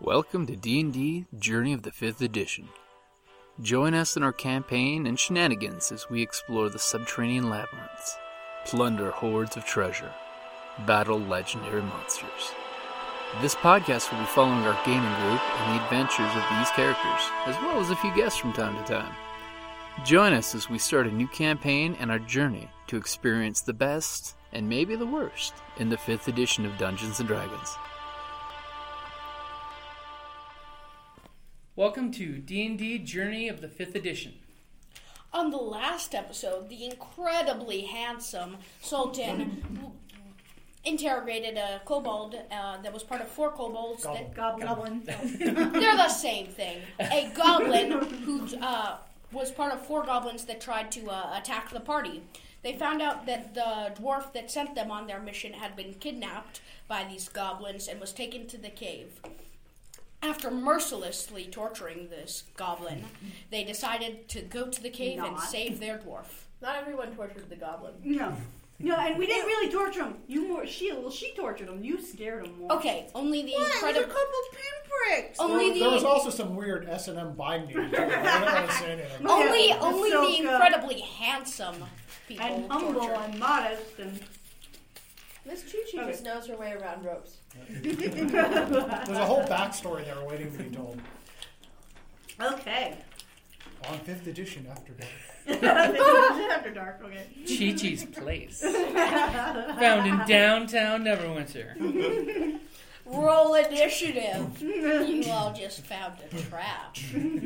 Welcome to D&D Journey of the 5th Edition. Join us in our campaign and shenanigans as we explore the subterranean labyrinths, plunder hordes of treasure, battle legendary monsters. This podcast will be following our gaming group and the adventures of these characters, as well as a few guests from time to time. Join us as we start a new campaign and our journey to experience the best, and maybe the worst, in the 5th edition of Dungeons & Dragons. Welcome to D&D Journey of the 5th Edition. On the last episode, the incredibly handsome Sultan interrogated a kobold that was part of four kobolds. Goblin. They're the same thing. A goblin who was part of four goblins that tried to attack the party. They found out that the dwarf that sent them on their mission had been kidnapped by these goblins and was taken to the cave. After mercilessly torturing this goblin, they decided to go to the cave and save their dwarf. Not everyone tortured the goblin. No, and we didn't really torture him. She tortured him. You scared him more. Okay, only the There's a incredible. couple pinpricks. There was also some weird S&M binding. I don't want to say anything. Only so the incredibly handsome people And humble tortured. and modest and... Miss Chi-Chi just knows her way around ropes. There's a whole backstory there waiting to be told. Okay. On 5th edition after dark. After dark, okay. Chi-Chi's Place. Found in downtown Neverwinter. Roll initiative. You all just found a trap.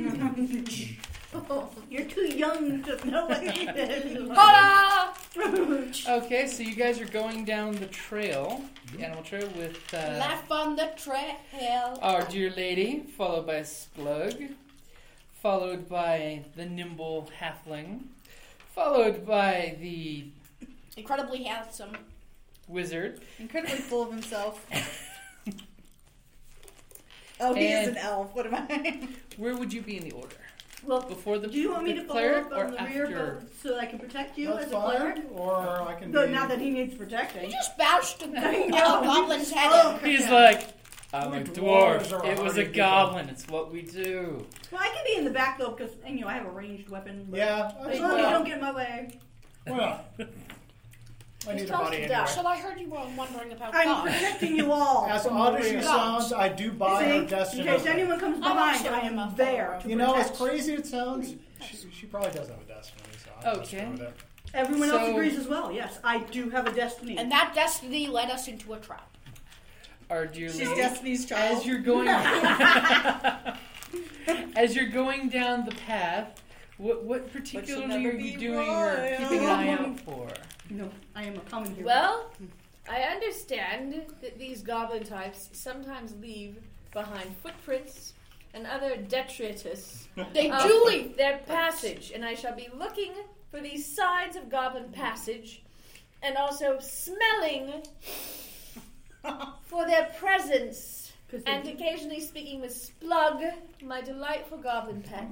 You're too young to know what it is. Ta-da! Okay, so you guys are going down the trail, the animal trail, with Laugh on the trail. our dear lady, followed by Splug, followed by the nimble halfling, followed by the Incredibly handsome. wizard. Incredibly full of himself. Oh, he is And- an elf. What am I? Where would you be in the order? Well, Before the do you want me the to follow cleric up or on the after? rear so that I can protect you That's as a cleric? fine, or I can No, be... not that he needs You protecting. just bashed a know. goblin's head Oh, in. He's Yeah. like, I'm a We dwarves dwarf. are It was a hardy goblin. It's what we do. Well, I can be in the back though because I have a ranged weapon. But Yeah. as long as you don't get in my way. Well, I need a tossed body it anyway. down. So I heard you were wondering about I'm gods. protecting you all. As from odd the as she rear. sounds, I do buy her See, destiny. in case anyone comes I'm behind, also I a am follower. there to You know, as protect. crazy it sounds, she probably does have a destiny, so I'll just Okay. go with it. Everyone else So- agrees as well. Yes, I do have a destiny. And that destiny led us into a trap. Our dear She's lady. Destiny's child. As you're going, as you're going down the path, what particularly never are you be doing or royal. keeping an eye out for? No, I am a common hero. Well, I understand that these goblin types sometimes leave behind footprints and other detritus They of do leave their passage, and I shall be looking for these signs of goblin passage, and also smelling for their presence, 'Cause they and do- occasionally speaking with Splug, my delightful goblin pet.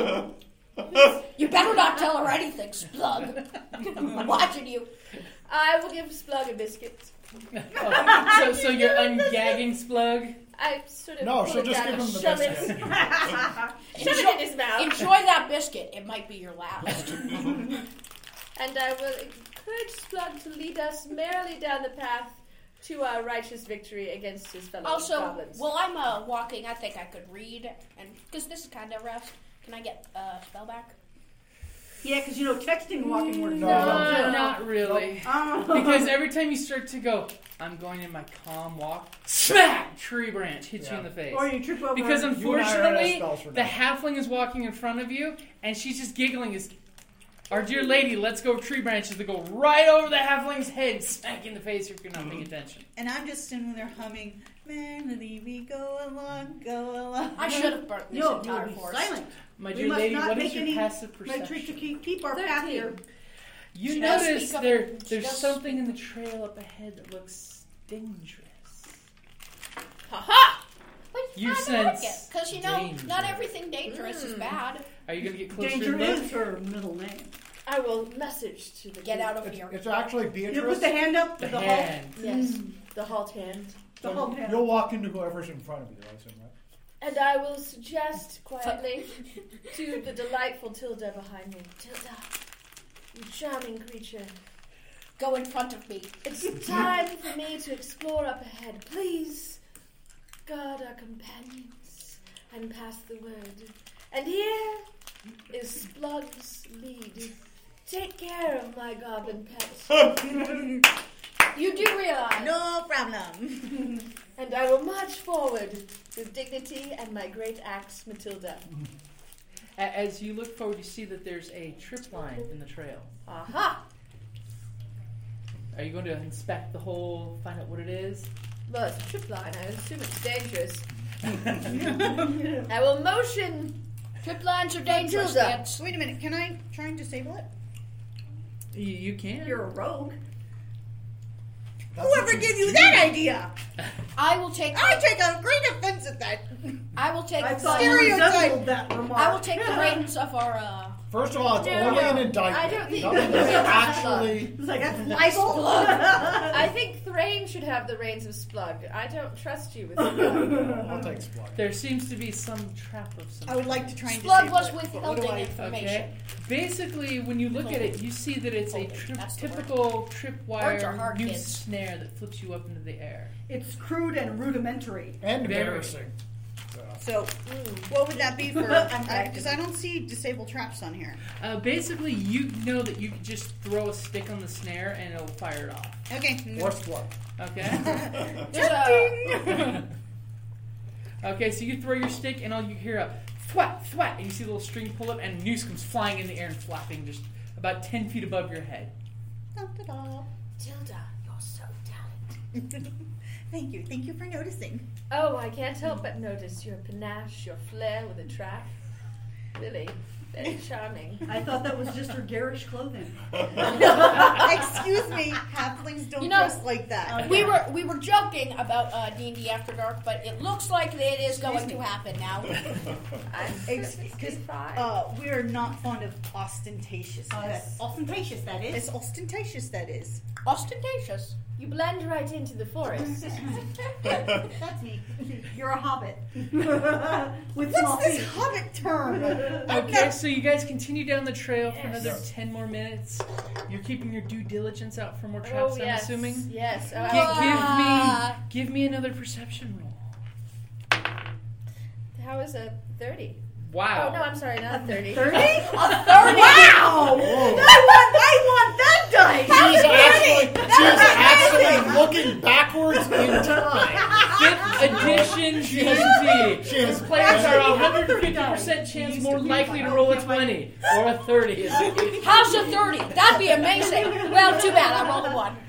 You better not tell her anything, Splug. I'm watching you. I will give Splug a biscuit. Oh, so you're ungagging Splug? I sort of No, pull she'll it just down give and him the shove biscuit. shove it in his mouth, Enjoy that biscuit. It might be your last. and I will encourage Splug to lead us merrily down the path to our righteous victory against his fellow Also, goblins. while I'm walking, I think I could read, and because this is kind of rest, can I get spell back? Yeah, because texting and walking works. No, Not really. Oh. Because every time you start to go, I'm going in my calm walk, smack! Tree branch hits you in the face. Or you trip over. Because and- You and I are out of unfortunately, spells for the now. halfling is walking in front of you, and she's just giggling. Our dear lady lets go of tree branches that go right over the halfling's head, smack in the face if you're not paying attention. And I'm just sitting there humming, "Melody, we go along, go along." I should have burnt this No, entire you'll be forest. silent. My We dear must lady, not what make is your any passive My trick to perception? keep our path 13. here. You She does notice speak up- there's she does something in the trail up ahead that looks dangerous. Ha-ha! You Because sense not danger. everything dangerous is bad. Are you going to get closer Danger and look? is her middle name. I will message to the Get group. out of here. It's actually You Beatrice. put the hand up. The The hand. Yes, the halt hand. whole hand. You'll walk into whoever's in front of you, I assume, right? And I will suggest quietly to the delightful Tilda behind me. Tilda, you charming creature. Go in front of me. It's time for me to explore up ahead. Please guard our companions and pass the word. And here is Splug's lead. Take care of my goblin pet. You do realize. No problem. And I will march forward with dignity and my great axe, Matilda. As you look forward, you see that there's a trip line in the trail. Aha! Are you going to inspect the hole, find out what it is? Well, it's a trip line. I assume it's dangerous. I will motion. Trip lines are dangerous, Matilda. kids. Wait a minute. Can I try and disable it? You can. You're a rogue. Whoever gave you that idea? I will take. I take a great offense at that. I will take. I thought you Stereotype. resembled that remark. I will take the reins of our. First of all, it's No, only no, an I indictment. don't think- Nothing is actually. It's like, that's libel. I think Thrain should have the reins of Splug. I don't trust you with Splug. I'll take Splug. There seems to be some trap of some I would like to try and Slug disable was it, but what do withholding I- information. Okay. Basically, when you look at it, you see that it's a That's the word. typical tripwire are hard, noose kids. snare that flips you up into the air. It's crude and rudimentary. And Very. embarrassing. So, what would that be for? I'm Because I don't see disable traps on here. Basically, you know that you can just throw a stick on the snare and it'll fire it off. Okay. Or Splug. Okay. There's a. Okay, so you throw your stick and all you hear a thwat, thwat, and you see a little string pull up and a noose comes flying in the air and flapping just about 10 feet above your head. Da-da-da. Tilda, you're so talented. Thank you. Thank you for noticing. Oh, I can't help but notice your panache, your flair with a trap. Really, very charming. I thought that was just her garish clothing. Excuse me. Halflings don't You know, dress like that. We were joking about D&D After Dark, but it looks like it is going to happen now. I'm Because 55. we are not fond of ostentatiousness. That's ostentatious, that is. It's ostentatious, that is. Ostentatious. You blend right into the forest. That's me. You're a hobbit. With small What's this feet. hobbit term? Okay, so you guys continue down the trail for another 10 more minutes. You're keeping your due diligence out for more traps, Oh, I'm yes. assuming? Yes. Oh, Give me another perception roll. How is a 30? Wow. Oh, no, I'm sorry, not a 30. 30? Wow! I want that dice! She's actually looking backwards in time. 5th edition D&D. She has Players are 150% chance more likely to roll a 20 or a 30. Is the case. How's a 30? That'd be amazing. Well, too bad. I rolled a 1.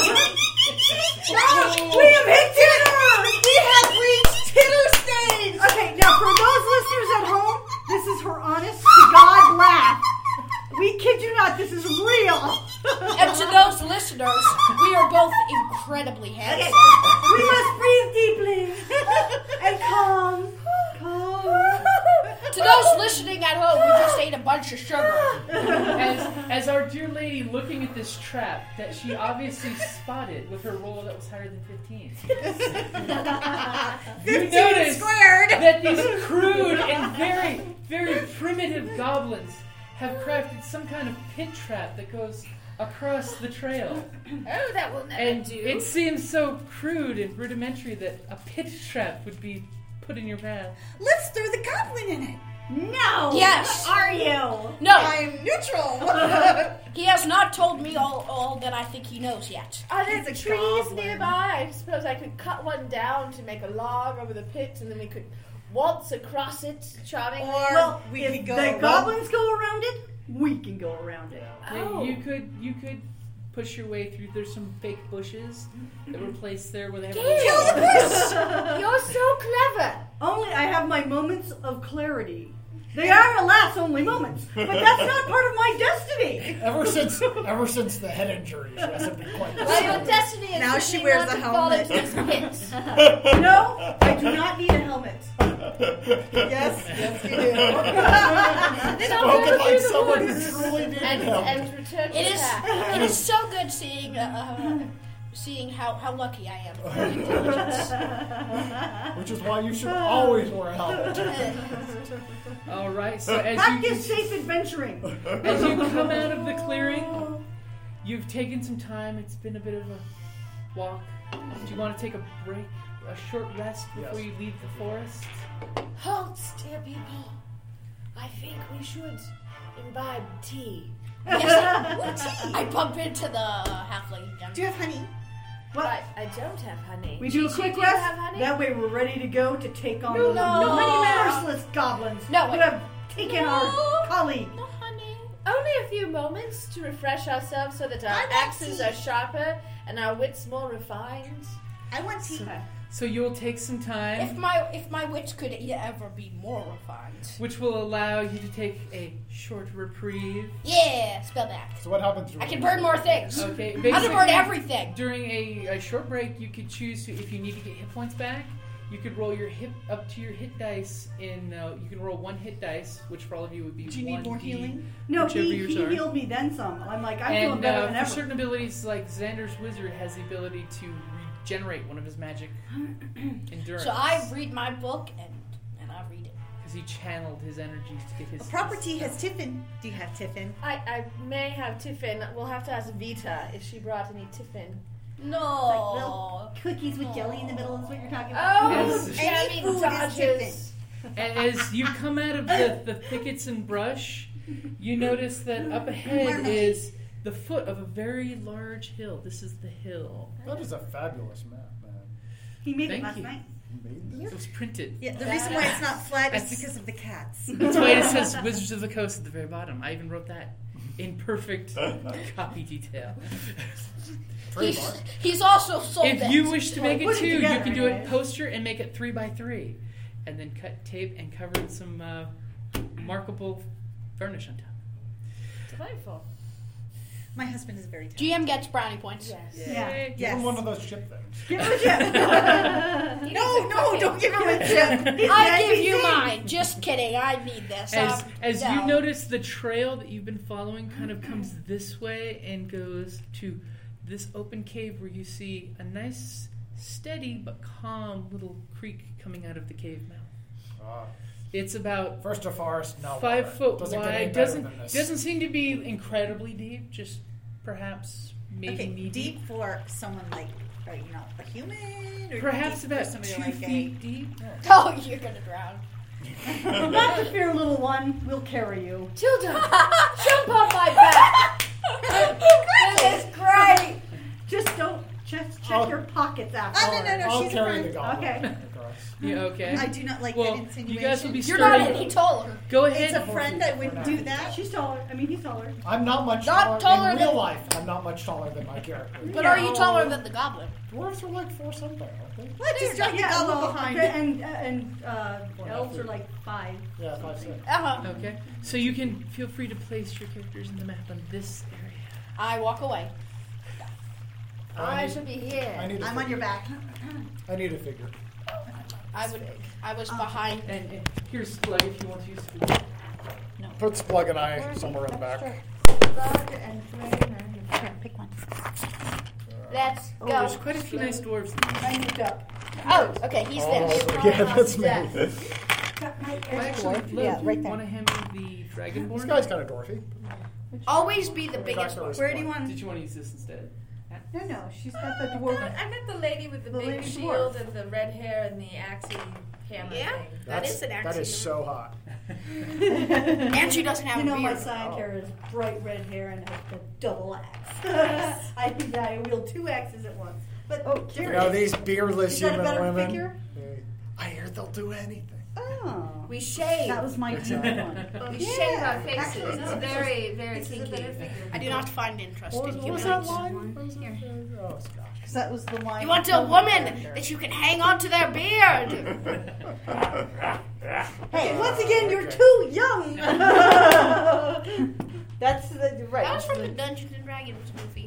We have hit dinner! We have reached titter stage! Okay, now for those listeners at home, this is her honest to God laugh. We kid you not, this is real. And to those listeners, we are both incredibly handsome. We must breathe deeply and calm. To those listening at home, we just ate a bunch of sugar. As our dear lady looking at this trap that she obviously spotted with her roll that was higher than 15. 15 notice squared! that these crude and very, very primitive goblins have crafted some kind of pit trap that goes across the trail. Oh, that will never And do. it seems so crude and rudimentary that a pit trap would be put in your path. Let's throw the goblin in it! No. Yes. What are you? No, I'm neutral! he has not told me all that I think he knows yet. Are there He's a trees goblin. nearby? I suppose I could cut one down to make a log over the pit, and then we could waltz across it charmingly. Or Well, we if could go the goblins go around it, we can go around it. Oh. You could push your way through. There's some fake bushes that were placed there where they have. Kill the bush! You're so clever. Only I have my moments of clarity. They are, alas, only moments, but that's not part of my destiny. Ever since the head injury, she hasn't been quite the Well, your same. destiny is Now simply she wears not a to fall helmet. into these pits. No, I do not need a helmet. Yes, you do. Then I'll Spoken go like through the someone woods who truly did help. and return to It the is path. it is so good seeing seeing how lucky I am for my intelligence. Which is why you should always wear a helmet. All right. So Practice safe adventuring. as you come out of the clearing, you've taken some time. It's been a bit of a walk. Do you want to take a break, a short rest before Yes. you leave the forest? Halt, dear people. I think we should imbibe tea. Yes, I bump into the halfling again. Do you have honey? What? I don't have honey. We do a quick do you rest. have honey? That way we're ready to go to take on No. the merciless goblins No, who wait. have taken our colleague. No, honey. Only a few moments to refresh ourselves so that our I want axes tea. are sharper and our wits more refined. I want tea. So you'll take some If time, my wits could ever be more refined. which will allow you to take a short reprieve. Yeah, spell that. So what happens? I can burn more things. Okay. I can Basically, burn everything. During a short break, you could choose to, if you need to get hit points back, you could roll your hit up to your hit dice in. You can roll 1 hit dice, which for all of you would be. Do you need more healing? No, Whichever he yours are. healed me then some. I'm like, I'm feeling And better than for ever. certain abilities, like Xander's Wizard has the ability to regenerate one of his magic endurance. So I read my book and I read it. because he channeled his energies to get his. Proper his tea has stuff. tiffin. Do you have tiffin? I may have tiffin. We'll have to ask Vita if she brought any tiffin. No. little cookies with jelly in the middle is what you're talking about. Yes. Jamie food is dodges. And as you come out of the thickets and brush, you notice that up ahead is the foot of a very large hill. This is the hill. That is a fabulous map, man. He made Thank it last you. night. You made It was printed. Yeah, the reason why it's not flat is That's- because of the cats. That's why it says Wizards of the Coast at the very bottom. I even wrote that in perfect copy detail. He's also sold it. If you wish to make it put it 2, you together, can do a right? poster and make it 3x3, and then cut tape and cover in some markable varnish on top. Delightful. My husband is very talented. GM gets brownie points. Yes. Yeah. Yay. Give Yes. him one of those chip things. Give him a chip. No, don't give him a chip. I give you mine. Just kidding. I need this. As No. you notice, the trail that you've been following kind of comes this way and goes to this open cave where you see a nice, steady but calm little creek coming out of the cave mouth. It's about First a forest, now 5 water. foot Doesn't get any wide. better than this. Doesn't seem to be incredibly deep. Just perhaps maybe Okay, knee deep for someone like, a human? Or Perhaps deep for about somebody 2 like feet deep. Oh, you're gonna drown. Not to fear, little one. We'll carry you. Tilda, jump on my back. This is great. Just don't. Just check your pockets after. Oh, no, I'll she's a carry friend. the goblin Okay. across. Yeah, okay. I do not like Well, that insinuation. you guys will be You're not sturdy. any taller. Go ahead. It's a friend that would do that. She's taller. I mean, he's taller. I'm not much Not taller taller in real than- life. I'm not much taller than my character. But are you taller than the goblin? Dwarves are like 4 something, aren't they? What? Just drag the Yeah, goblin well, behind. and elves are like 5. Yeah, 5'6". Uh-huh. Okay. So you can feel free to place your characters in the map on this area. I walk away. I should be I here. need a I'm on your back. I need a figure. I was behind. And here's Spleg if you want to use food. Put Splug and I somewhere in the back. Pick one. Let's Oh, go. there's quite a few nice dwarves. I moved up. Oh, okay, he's there. yeah, that's me. Actually, look, Yeah, right there. want to hand me the dragonborn? This guy's kind of dwarfy. Always be the biggest one. Where do you want? Did you want to use this instead? No, she's got the dwarf. I met the lady with the, The big lady shield dwarf. and the red hair and the axie hammer Yeah? thing. That is an That accent. is so hot. And she doesn't have You a know, my beard. side character is bright red hair and has the double axe. I wield 2 axes at once. But You know, these beardless Is that a human better women. figure? I hear they'll do anything. Oh, We shave. that was my deep one. We shave our faces. Actually, It's no, very, very kinky. I do not find interest in What was that humans. line? Oh, gosh. Because that was the line. You want a woman that you can hang on to their beard. Hey, once again, you're too young. That's right. That was from the Dungeons and Dragons movie.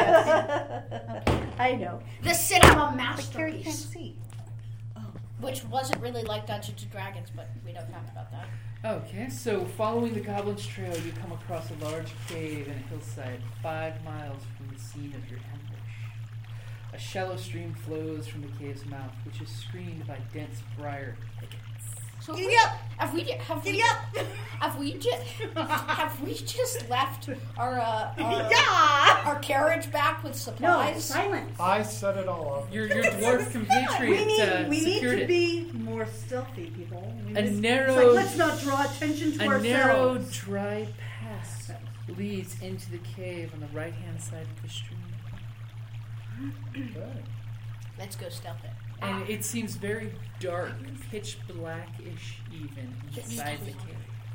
I know. The cinema Here you can't masterpiece. see. Which wasn't really like Dungeons and Dragons, but we don't talk about that. Okay, so following the Goblin's Trail, you come across a large cave in a hillside 5 miles from the scene of your ambush. A shallow stream flows from the cave's mouth, which is screened by dense briar thickets. So Giddy up! have we just left our carriage back with No, supplies? silence. I set it all up. Your dwarf compatriot We need secured to it. be more stealthy, people. A It's narrow, like, let's not draw attention to a ourselves. narrow, dry path leads into the cave on the right-hand side of the stream. Okay. Let's go stealth it. And it seems very dark, pitch blackish even inside the cave.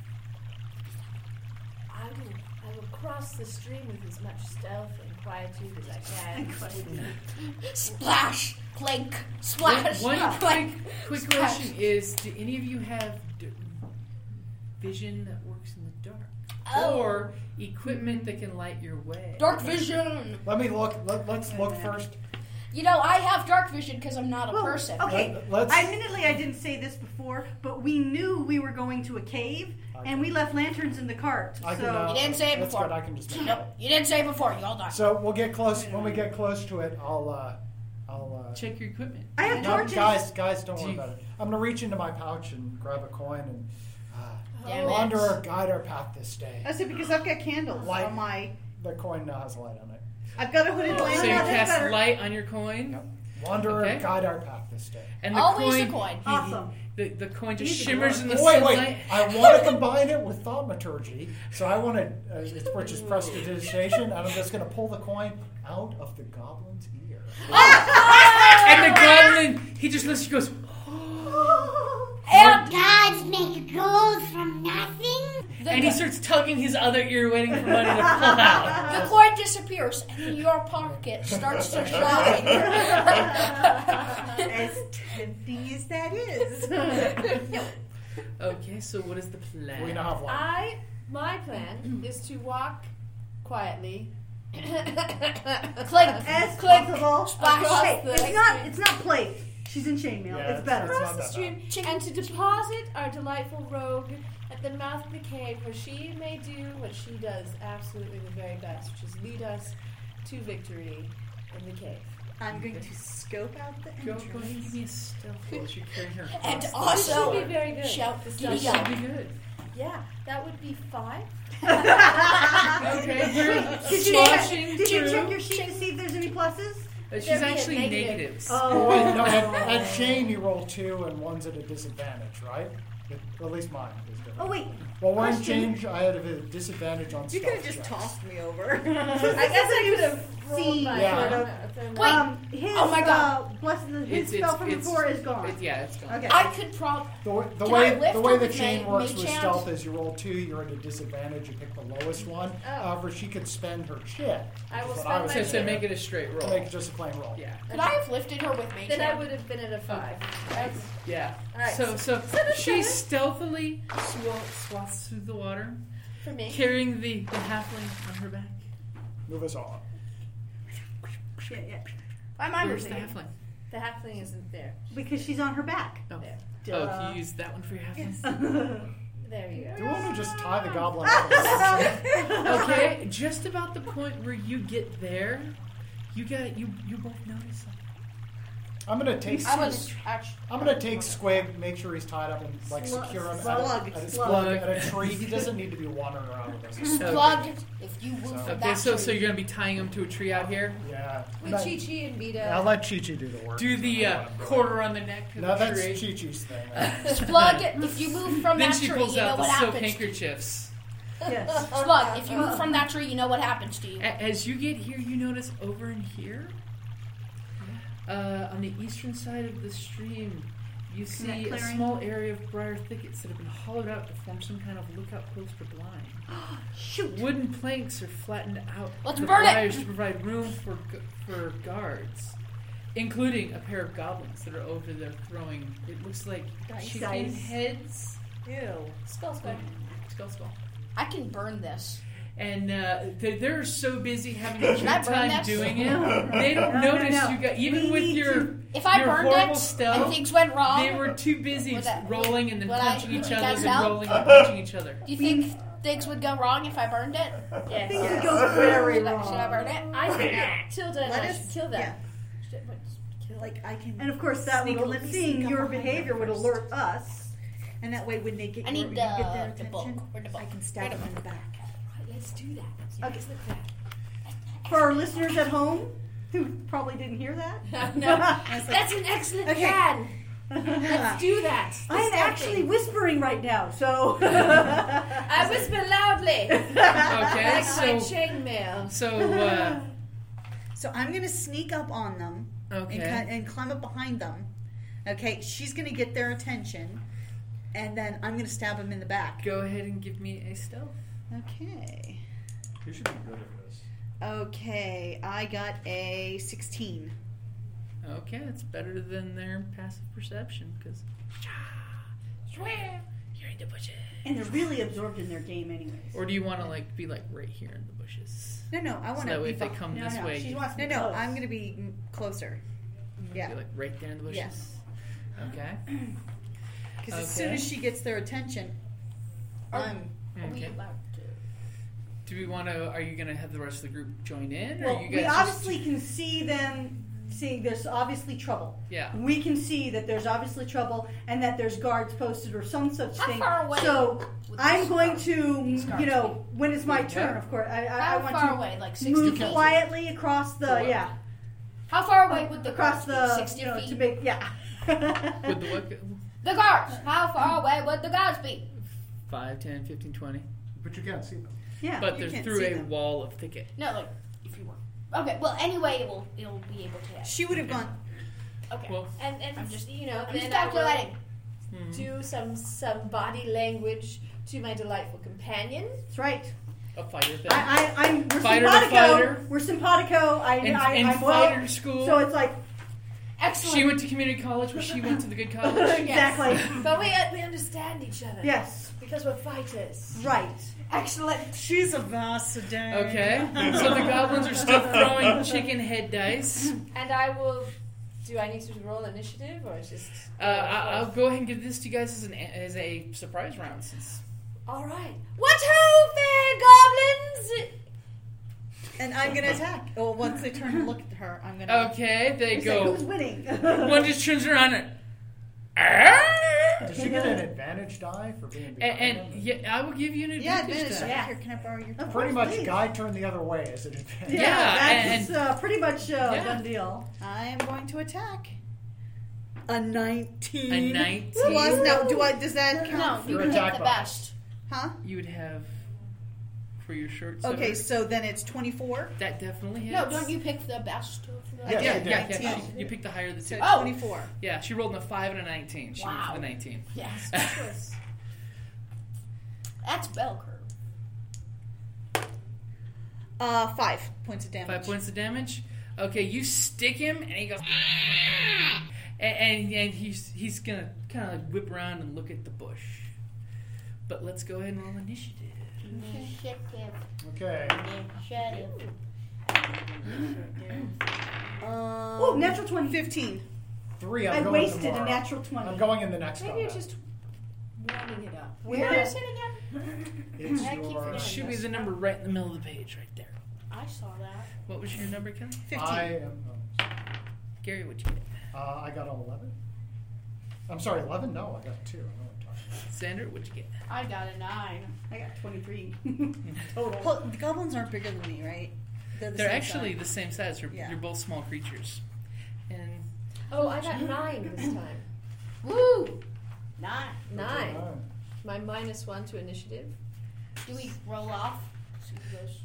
I will cross the stream with as much stealth and quietude as I can. Splash, clink, splash, One clink. quick Splash. question is: do any of you have vision that works in the dark, Oh. or equipment that can light your way? Dark vision. Let me look. Let's look first. You know, I have dark vision because I'm not a Well, person. Okay, Let's- admittedly, I didn't say this before, but we knew we were going to a cave, and we left lanterns in the cart. I can, So You didn't say it that's before. good. I can just make Nope, it. you didn't say it before. You all done. So we'll get close. When we get close to it, I'll. Check your equipment. I have No, torches. guys, don't worry Gee. about it. I'm gonna reach into my pouch and grab a coin and Damn it. Wanderer, guide our path this day. I said because I've got candles Light. on my. The coin now has a light on it. I've got a hooded So lantern. you That's cast better. light on your coin, Yep. Wanderer, Okay. guide our path this day. and the Always coin, a coin. Awesome. the coin just Easy shimmers coin. in the Wait, sunlight. I want to combine it with thaumaturgy, so I want to, which is prestidigitation, and I'm just going to pull the coin out of the goblin's ear. And the goblin, he just listens. He goes, And Gods make gold from nothing? and he starts tugging his other ear, waiting for money to pull out. the coin disappears, and then your pocket starts to shine. As tempting as that is. Okay, so what is the plan? We now have light. My plan is to walk quietly Clink, As clink, possible. splash. Hey, the- it's not plate. She's in chainmail. Yeah, it's better. it's across not the that stream and to deposit our delightful rogue at the mouth of the cave, where she may do what she does absolutely the very best, which is lead us to victory in the cave. I'm going to scope out the Go ahead and give entrance. me a stealth roll as you're carrying her And across This also, should be very good. shout, This giddy does- up. Should be good. Yeah, that would be 5. Okay, you're Did you sloshing check through. your sheet to see if there's any pluses? She's There'd be a actually negative. negatives. Oh, wait, no, at chain you roll 2 and one's at a disadvantage, right? At least mine is different. Oh wait. Well, one question. change, I had a disadvantage on You stealth could have just checks. tossed me over. I guess I could have rolled See, my yeah. sort of. Wait. His, Oh my God. His spell from before is gone. Yeah, it's gone. Okay. I could probably. The Can way I lift the her way the with chain my works mage with hand? stealth is you roll 2, you're at a disadvantage, you pick the lowest one. Oh. However, she could spend her chit. I will which is what spend was my So doing, make it a straight to roll. make it just a plain roll. Yeah, Could I have lifted her with mage Then I hand? would have been at a 5. That's yeah. all right. So she stealthily swaths through the water, for me. carrying the halfling on her back. Move us all. Yeah, yeah. Why am I Where's the moving? halfling? The halfling isn't there. Because she's on her back. Oh, There. oh, you used that one for your halfling. There you Do go. you want to just tie the goblin up? And Okay, just about the point where you get there, you both notice something. I'm gonna take. I was actually. I'm gonna take Squig, make sure he's tied up, and like secure him at a tree. He doesn't need to be wandering around with us. Plugged. If you move from Okay, that so tree. you're gonna be tying him to a tree out here. Yeah. With No, Chi Chi and Beta. I'll let Chi Chi do the work. Do the quarter on the neck of No, the that's tree. Chi Chi's thing. Plug. If you move from Then that she tree, pulls you know out the what silk happens. handkerchiefs. Yes. Plug. If you move from that tree, you know what happens to you. As you get here, you notice over in here, on the eastern side of the stream, you see a clearing? small area of briar thickets that have been hollowed out to form some kind of lookout post or blind. Shoot. Wooden planks are flattened out Let's the burn it! briars to provide room for guards, including a pair of goblins that are over there throwing. It looks like chicken Dice. heads. Ew. Skull. Skull. I can burn this. And they're so busy having a Can I good burn time this? doing it, they don't No, notice no. you got even We with need your to- If I your burned horrible it stealth, and things went wrong, they were too busy Would that- rolling and then would punching I- each would other that and help? rolling and punching each other. do you think things would go wrong if I burned it? Yes. Things would go very Should wrong. I burn it? I think Tilda and Let I us- should kill them. yeah. Like I can. And of course, that sneak- would, let me seeing sneak up your behind behavior them would first. alert us. And that way, when they get, I need you get their the book. attention, Where'd the book? I can stab them in the back. Right, let's do that. Okay. Let's look at For our listeners at home, who probably didn't hear that, that. No, that's an excellent Okay. plan. Let's do that. I'm actually whispering right now, so. I whisper loudly. Okay, Like my so chainmail. So I'm going to sneak up on them Okay. and climb up behind them. Okay, she's going to get their attention, and then I'm going to stab them in the back. go ahead and give me a stealth. Okay. You should be good at this. Okay, I got a 16. Okay, that's better than their passive perception because you're in the bushes. And they're really absorbed in their game, anyways. Or do you want to be right here in the bushes? No, I So want that to way be if they come No, this no, way, she you wants to No, be no, close. I'm going to be closer. Yeah. be right there in the bushes. Yes. Okay. Because as soon Okay. as she gets their attention, Are we Okay. allowed to? Do we want to? Are you going to have the rest of the group join in, or Well, you we guys? obviously can see them. Seeing there's obviously trouble. Yeah. We can see that there's obviously trouble and that there's guards posted or some such How thing. far away So would I'm these going guards- to, these guards when it's my Wait, turn, what? of course. I How want far to away? Like 60 move feet? quietly across the what? How far away would the across guards the be? 60 feet? to make With the what? The guards. How far away would the guards be? 5, 10, 15, 20. But you can't see them. yeah. But you there's can't through see a them. wall of thicket. No, like if you were. Okay. Well, anyway, it'll be able to. Hit. she would have gone. Okay. Well, And I'm just you know, I'm then just I will calculating. do some body language to my delightful companion. That's right. a fighter thing. We're Fighter to simpatico. fighter. We're simpatico. and I'm fighter well. school. So it's like Excellent. She went to community college, but she went to the good college. exactly. But we understand each other. Yes. Because we're fighters. Right. Excellent. She's a Vasadang. Okay, so the goblins are still throwing chicken head dice. And I will. Do I need to roll initiative or just? I'll go ahead and give this to you guys as a surprise round. Since All right. What ho, fair goblins! And I'm going to attack. Well, once they turn to look at her, I'm going to. okay, they It's like, go. who's winning? One just turns around and. Does she get an advantage die for being behind And them? yeah, I will give you an Yeah, advantage. advantage. die. Yeah. Here, can I borrow your Of phone? Pretty course, much, please. guy turned the other way as an advantage. Yeah, that's pretty much Yeah. done deal. I am going to attack. A 19. A 19. Plus, now, does that count? No, you Your can attack take the bonus. best. Huh? You would have for your short sword. Okay, so then it's 24. that definitely hits. No, don't you pick the best of the... Yes, Yeah, you did. yeah. Yeah. You picked the higher of the two. So Oh. 24. Yeah, she rolled a 5 and a 19. She went Wow. for the 19. Yes. Choice. That's bell curve. 5 points of damage. 5 points of damage. Okay, you stick him, and he goes. And he's gonna kind of whip around and look at the bush. But let's go ahead and roll initiative. Okay. Initiative. Oh, natural 20. 15. 3. I I'm going wasted tomorrow. a natural 20. I'm going in the next Maybe you're combat. just warming it up. Where is it again? It's I keep your. forgetting. Should be the number right in the middle of the page, right there. I saw that. What was your number, Kelly? 15. I am. Gary, what'd you get? I got an 11. I'm sorry, 11? No, I got 2. I know what I'm talking about. Sander, what'd you get? I got a 9. I got 23 total. Well, the goblins aren't bigger than me, right? the They're same actually size. the same size. Yeah. You're both small creatures. And Oh, I got 9 this time. Woo! 9. 9. My -1 to initiative. Do we roll off? See who goes.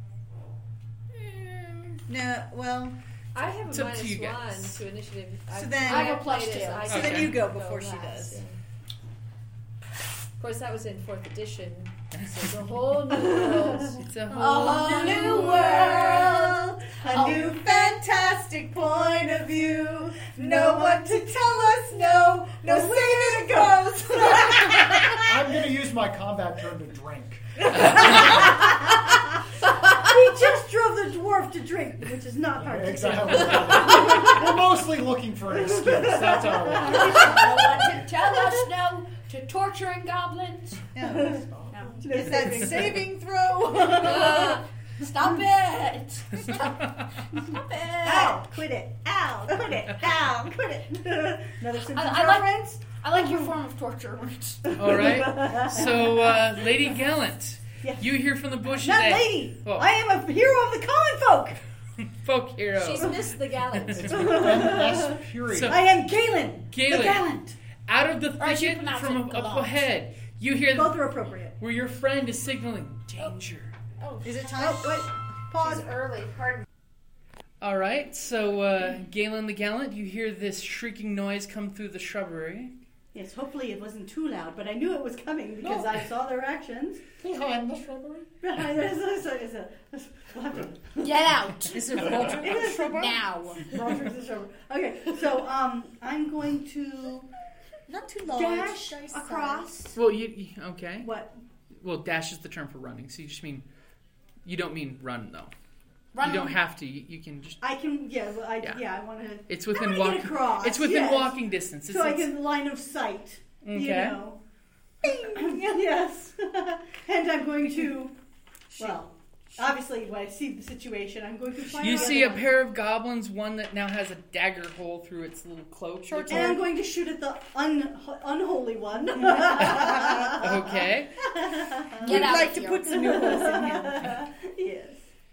No, well, I have It's a up to you -1 guys. to initiative. So then- I have a +2. so then Okay. you go before she last, does. yeah. Of course, that was in 4th edition. So it's a whole new world. it's a A whole whole new world. A new fantastic point of view. No one to tell us no. No saying it goes. I'm going to use my combat turn to drink. We just drove the dwarf to drink, which is not hard to do. Exactly. We're mostly looking for an excuse. That's our life. No one to tell us no to torturing goblins. Yeah. No. Is that saving throw? Stop it! Stop it! Al, quit it. Al, quit it. Al, quit it. Another Simpsons I like- reference? I like your form of torture. All right. So, Lady Gallant, Yes. you hear from the bush Not today. lady. Oh. I am a hero of the common folk. Folk hero. She's missed the gallants. It's MS period. So- I am Galen. Galen. The gallant. Out of the Right, you thicket pronounce from it up galant. ahead, you hear Both are appropriate. where your friend is signaling danger. Oh, Is it time? Oh, wait. Pause. she's early. Pardon. All right, so Galen the Gallant, you hear this shrieking noise come through the shrubbery. Yes, hopefully it wasn't too loud, but I knew it was coming because I saw their actions. Behind the shrubbery. Get out Is it Roderick? now. Roderick's the shrubbery. Okay, so I'm going to Not too large. dash nice size. across. Well, okay. What? Well, dash is the term for running, so you just mean you don't mean run though. Run. You don't have to. You can just. I can. Yeah. Well, Yeah. I want to. It's I within wanna walking. get across, It's within yes. walking distance. So I can line of sight. Okay. You know. Yes. And I'm going to. Well, obviously, when I see the situation, I'm going to find. You the see a other one. pair of goblins. One that now has a dagger hole through its little cloak. Short And I'm going to shoot at the unholy one. Okay. Get We'd out like of to here. put some noodles in him. Yes.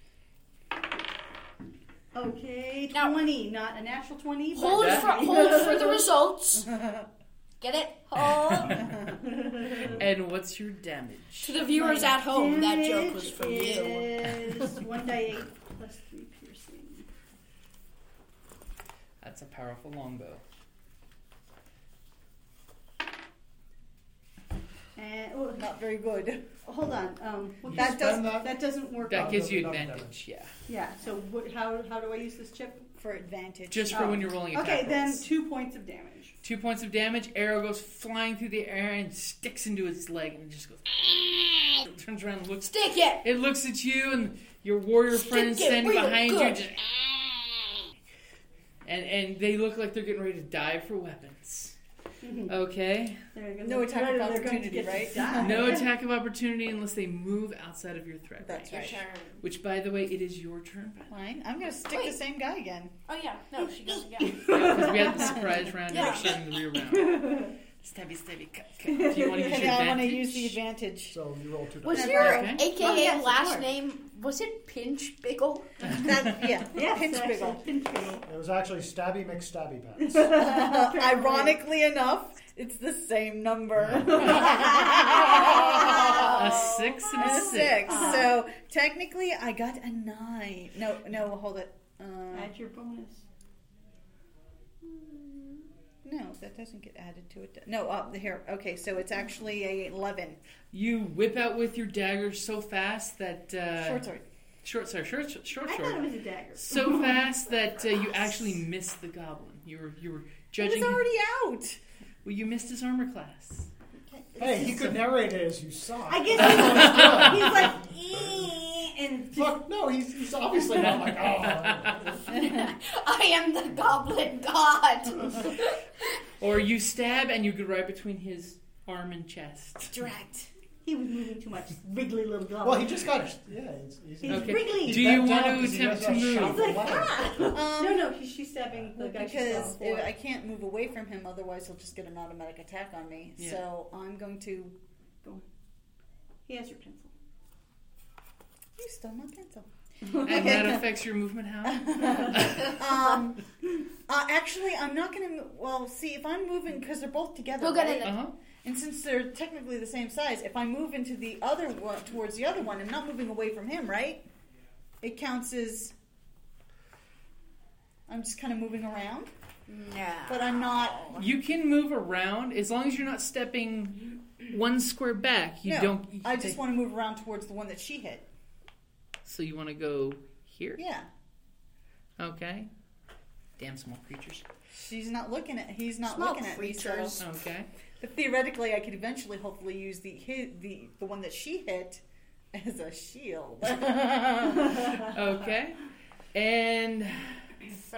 Okay, Now- 20, not a natural 20. but- Hold for the results. Get it? Hold. And what's your damage? To the viewers at home, that joke was for Damage you. is 1d8 plus 3 piercing. That's a powerful longbow. And Not very good. hold on, You that spend doesn't that doesn't work. That out. gives you Double advantage. Yeah. Yeah. So how do I use this chip? For advantage. Just for Oh. when you're rolling attack Okay, then rolls. 2 points of damage. 2 points of damage. Arrow goes flying through the air and sticks into its leg, and it just goes. It turns around and looks. Stick it. It looks at you, and your warrior friend Stick it standing real behind you. good. Just, and they look like they're getting ready to dive for weapons. Okay. No attack of opportunity, right? No attack of opportunity unless they move outside of your threat That's range. right. Which, by the way, it is your turn. By the way. Fine. I'm going to stick Wait. the same guy again. Oh yeah, no, she goes again. Because we had the surprise round and Yeah. we're starting the real round. Stabby, cut. Do you want to use your I want to advantage? use the advantage. So you roll 2 Was dice. your Okay. AKA Oh, yes, of last course. name? Was it Pinch Biggle? That, yeah, Yes, pinch actually, biggle. pinch biggle. It was actually Stabby McStabby Pants. Ironically enough, it's the same number. A 6 and a 6. So technically, I got a 9. No, hold it. Add your bonus. No, that doesn't get added to it. No, here. Okay, so it's actually a 11. You whip out with your dagger so fast that Short sword. short I thought it sword. was a dagger. So fast that you actually missed the goblin. You were It judging. was already out. Well, you missed his armor class. Hey, he could narrate it as you saw. I guess he's like, and Fuck, no, he's obviously not like, oh. I am the Goblin God. Or you stab and you go right between his arm and chest. Dragged. he was moving too much. Wriggly little goblin. Well, he just got, he's He's Okay. wriggly. Do you bent want down to 'cause he attempt has to a move? sharp leg. No, she's stabbing the guy. Because I can't move away from him, otherwise he'll just get an automatic attack on me. Yeah. So I'm going to. He has your pencil. You stole my pencil. And that affects your movement how? Actually, I'm not going to. Well, see, if I'm moving, because they're both together. We'll get right? in it. Uh-huh. And since they're technically the same size, if I move into the other one, towards the other one, I'm not moving away from him, right? It counts as. I'm just kind of moving around, No. but I'm not. You can move around as long as you're not stepping one square back. You No, don't. I just want to move around towards the one that she hit. So you want to go here? Yeah, Okay. Damn small creatures. she's not looking at. He's not Small looking at me. creatures. So, Okay. but theoretically, I could eventually, hopefully, use the one that she hit as a shield. Okay. And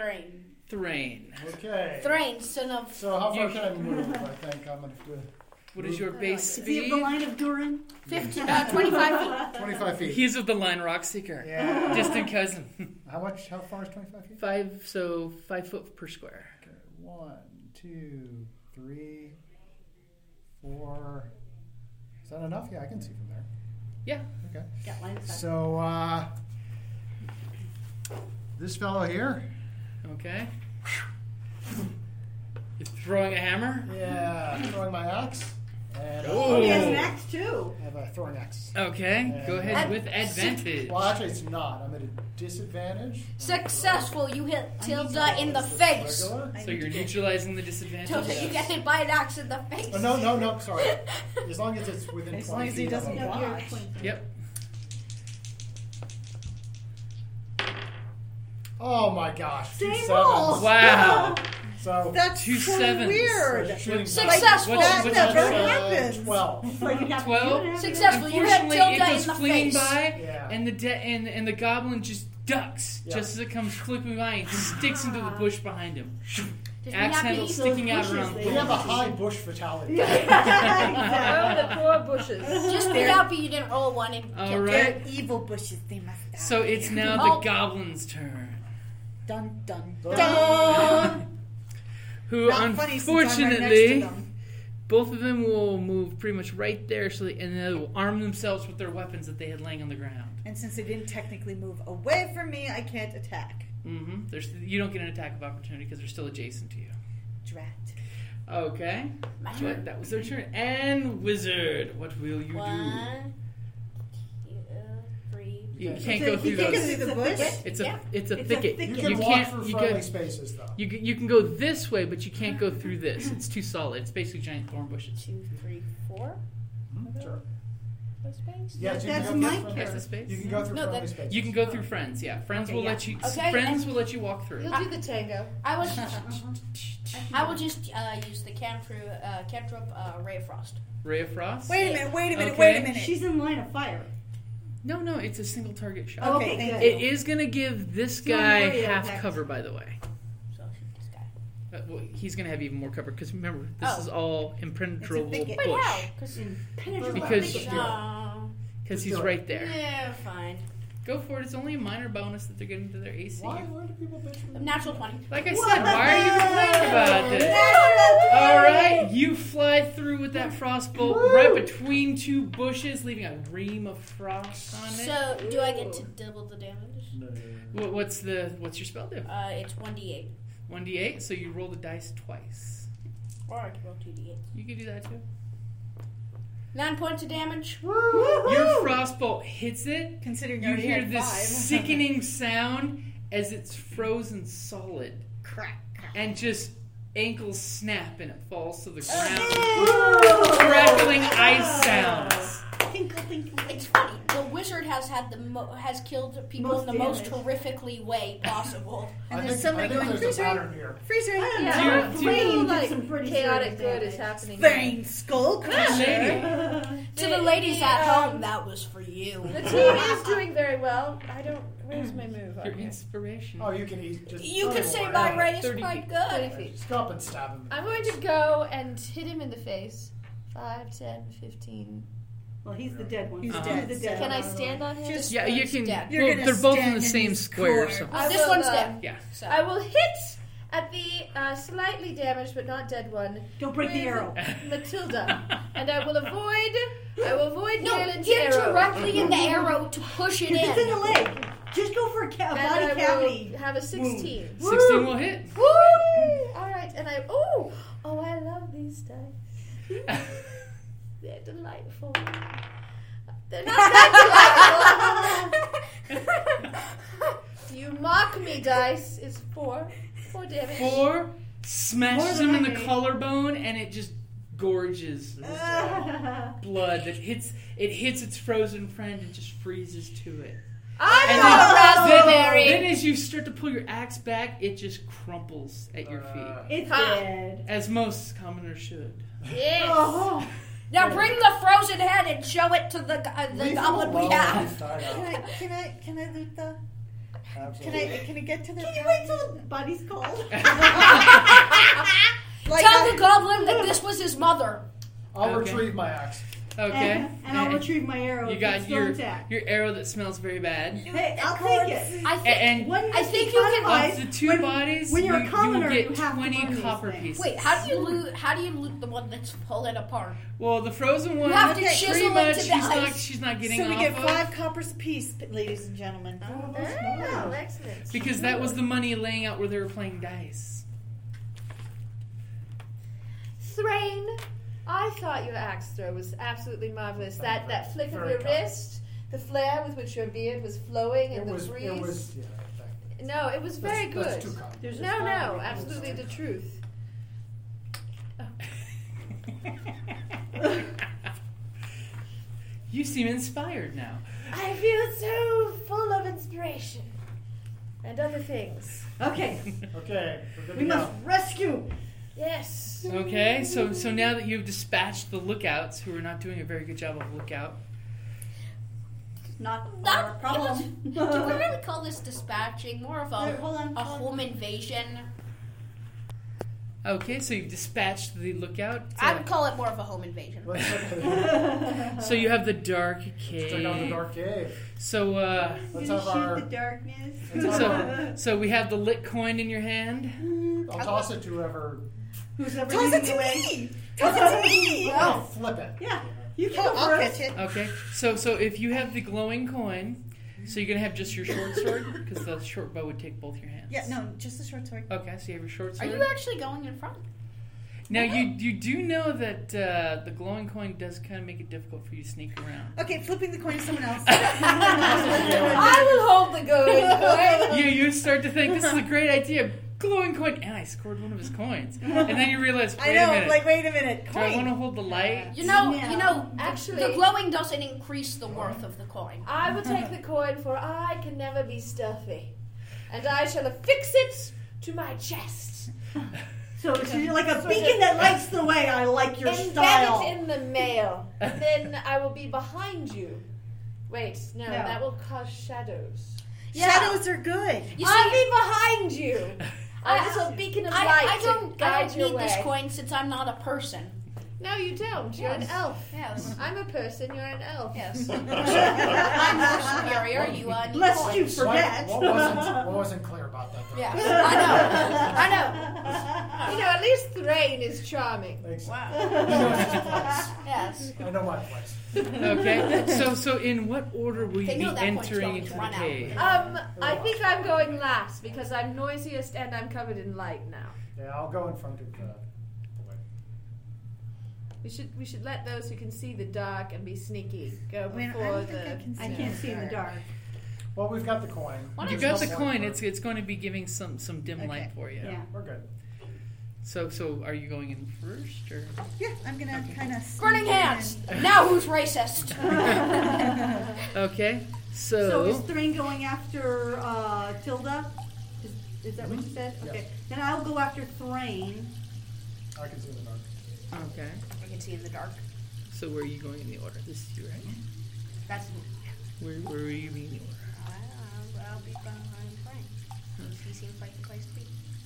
Thrain. Thrain. Okay. Thrain, son of. So how far You- can I move? I think I'm going to What is your base Is he of speed? the line of Durin? 25 feet. 25 feet. He's of the line rock seeker. Yeah. Distant cousin. How far is 25 feet? 5 foot per square. Okay. 1, 2, 3, 4. Is that enough? Yeah, I can see from there. Yeah. Okay. Got line of sight. So, this fellow here. Okay. You're throwing a hammer? Yeah. Throwing my axe. And Oh. He has an axe too. I have a throwing axe. Okay. Go ahead And- with advantage. Well, actually, it's not. I'm at a disadvantage. Successful. You hit Tilda in the Just face. regular. So you're neutralizing the disadvantage? Tilda, you get hit by an axe in the face. Oh, no, sorry. As long as it's within 20 As long as he feet, doesn't I'm okay. No, watch. Yep. Oh my gosh. 2 Same sevens. roll. Wow. So, That's 2 so sevens. weird. shooting Successful. What's- That never your- happens. 12. So you have 12? Successful. You hit Unfortunately, Tilda it goes in the fleeing face. by, Yeah. and and the goblin just ducks Yeah. just as it comes flipping by and sticks into the bush behind him. Just be Axe happy handle those sticking out bushes, around. they- We have a high bush fatality. Oh, the poor bushes. Just be happy you didn't roll one and All kill right. They're evil bushes. They must die. So it's now Oh. the goblin's turn, Dun dun Dun. dun. who Not funny since I'm right next to unfortunately them. both of them will move pretty much right there, and they will arm themselves with their weapons that they had laying on the ground. And since they didn't technically move away from me, I can't attack. You don't get an attack of opportunity because they're still adjacent to you. Drat. Okay. My But turn. that was their turn. And wizard, what will you do? 1, 2, 3. You Okay. can't So go he through can go those. through the bush? It's a Yeah. it's a It's a thicket. thicket. You can walk can't through you friendly can, spaces, though. you can go this way, but you can't go through this. It's too solid. It's basically giant thorn bushes. 2, 3, 4. Sure. Space. Yes, you That's can go my through That's friendly- the space. You can go through No, friendly that- spaces. You can go through friends. Yeah, friends Okay, will yeah. let you. Okay, Friends and- will let you walk through. You'll do the tango. I will just use the cantrip Ray of Frost. Ray of Frost. Wait a minute, wait a minute, Okay. wait a minute. She's in line of fire. No, it's a single target shot. Oh, Okay, okay, thank good. It is going to give this So guy area half effect. cover, by the way. So shoot this guy. Well, he's going to have even more cover because remember, this Oh. is all impenetrable thicket. Wait, bush how? Because Because- no. because he's do it. right there. Yeah, fine. Go for it. It's only a minor bonus that they're getting to their AC. Why do people bitch about Natural 20. Like I said, why are you complaining about this? All right, you fly through with that frost bolt right between two bushes, leaving a ream of frost on it. So, do I get to double the damage? What's your spell do? It's 1d8. 1d8. So you roll the dice twice. Or I can roll 2d8. You can do that too. 9 points of damage. Your frost bolt hits it. Considering You already hear had this 5. sickening sound as it's frozen solid, Crack, crack. and just ankles snap and it falls to the ground. Crackling ice sounds. Tinkle, tinkle. It's funny. The wizard has has killed people Most in the most damage. horrifically way possible. And there's somebody going, there's a freeze pattern ring, here. freeze ring. Yeah, Do you- feel like some pretty chaotic serious good is damage. happening. Bang, skull crusher. Lady. To the ladies at home, that was for you. The team is doing very well. Where's my move? Your on here? inspiration. Oh, you can eat just. You throw could it say away. my ray is 30 quite 30 good. feet. Just go up and stab him. I'm going to go and hit him in the face. 5, 10, 15. Well, he's the dead one. He's dead. dead. The dead Can I one. stand on him? Just- Yeah, you can. Dead. You're Well, gonna they're both in stand the in same his square. corner. So This will, one's dead. yeah. So. I will hit at the slightly damaged but not dead one. Don't break the with arrow. Matilda, and I will avoid No, Galen's get arrow. directly in the arrow to push it If it's in the in. leg, just go for a And body I cavity. will have a 16. 16 will hit. Woo! All right, and I I love these dice. They're delightful. They're not that delightful. You mock me, dice. It's 4 damage. 4 smashes More him in than the I- collarbone, and it just gorges blood that hits its frozen friend and just freezes to it. I'm And not then, raspberry. then as you start to pull your axe back, it just crumples at your feet, It's Ha. dead. as most commoners should. Yes. Oh, Now bring the frozen head and show it to the Leave goblin him we alone. have. He's tied up. Can I loot the? Absolutely. Can I get to the? can you wait till the body's cold? Like Tell the goblin that this was his mother. I'll Okay. retrieve my axe. Okay. And I'll retrieve my arrow. You got it's still your intact. arrow that smells very bad. Hey, I'll take it. I think. And When I you think you can- economize, of the two when, bodies, when you're a you commoner, will get you have to 20 burn these copper things. pieces. Wait, how do you loot the one that's pulling apart? Well, the frozen one, You have to pretty chisel much into the ice. she's not getting So we off get of, 5 coppers apiece, ladies and gentlemen. Oh, excellent. because that was the money laying out where they were playing dice. Thrain, I thought your axe throw was absolutely marvelous. That flick of Very your kind. wrist, the flare with which your beard was flowing in It the was, breeze. it was, yeah, that- No, it was very good. That's too kind. There's a No, flower. absolutely the truth. You seem inspired now. I feel so full of inspiration and other things. Okay, Okay, we're good we to go. must rescue. Yes. Okay, so now that you've dispatched the lookouts, who are not doing a very good job of lookout, Not our Not problem. Do we really call this dispatching? More of Wait, hold on. a home invasion. okay, so you've dispatched the lookout. I would call it more of a home invasion. Let's So you have the dark cave. check out the dark cave. So Let's You have shoot our. the darkness. Let's have our so we have the lit coin in your hand. I'll toss it to whoever. Who's ever Toss it leading to the way? me! Toss it to me! I'll flip it. Yeah, you can Oh, go I'll first. catch it. Okay, so if you have the glowing coin, so you're gonna have just your short sword because the short bow would take both your hands. Yeah, no, just the short sword. Okay, so you have your short Are sword. you actually going in front? Now you do know that the glowing coin does kind of make it difficult for you to sneak around. Okay, flipping the coin to someone else. I will hold the going coin. You start to think this is a great idea. Glowing coin, and I scored one of his coins, and then you realize, I wait know, a minute, like, wait a minute. do I want to Coin. hold the light? You know, Yeah. Actually- the glowing doesn't increase the worth of the coin. I will take the coin, for I can never be stealthy, and I shall affix it to my chest. So you're like a beacon that lights the way. I like your Embed style. it in the mail, and then I will be behind you. Wait, no, No. that will cause shadows. Shadows are good. You I'll see, be behind you. A little beacon of light I to don't guide your need way. this coin since I'm not a person. No, you don't. You're an Yes. elf. Yes. I'm a person. You're an elf. Yes. I'm more superior. You need Lest you coins. forget. What wasn't clear about that? Though? Yes, I know. You know, at least Thrain is charming. Thanks. Wow. He knows his place. Yes. I know my place. Okay, so in what order will you They be know that point's entering going into to the run out. cave? I think I'm going last because I'm noisiest and I'm covered in light now. Yeah, I'll go in front of the way. We should let those who can see the dark and be sneaky go I mean, I before don't think the. I can I see can't see in the dark. Well, we've got the coin. You got the coin. It's going to be giving some dim Okay. light for you. Yeah. We're good. So are you going in first or? Yeah, I'm gonna kind of. Burning hands. Now who's racist? Okay, So is Thrain going after Tilda? Is that what you said? Yeah. Okay. Then I'll go after Thrain. I can see in the dark. okay. I can see in the dark. So where are you going in the order? This is you, right? That's. Where are you in the order? I'll be behind Frank. He seems like the place to be.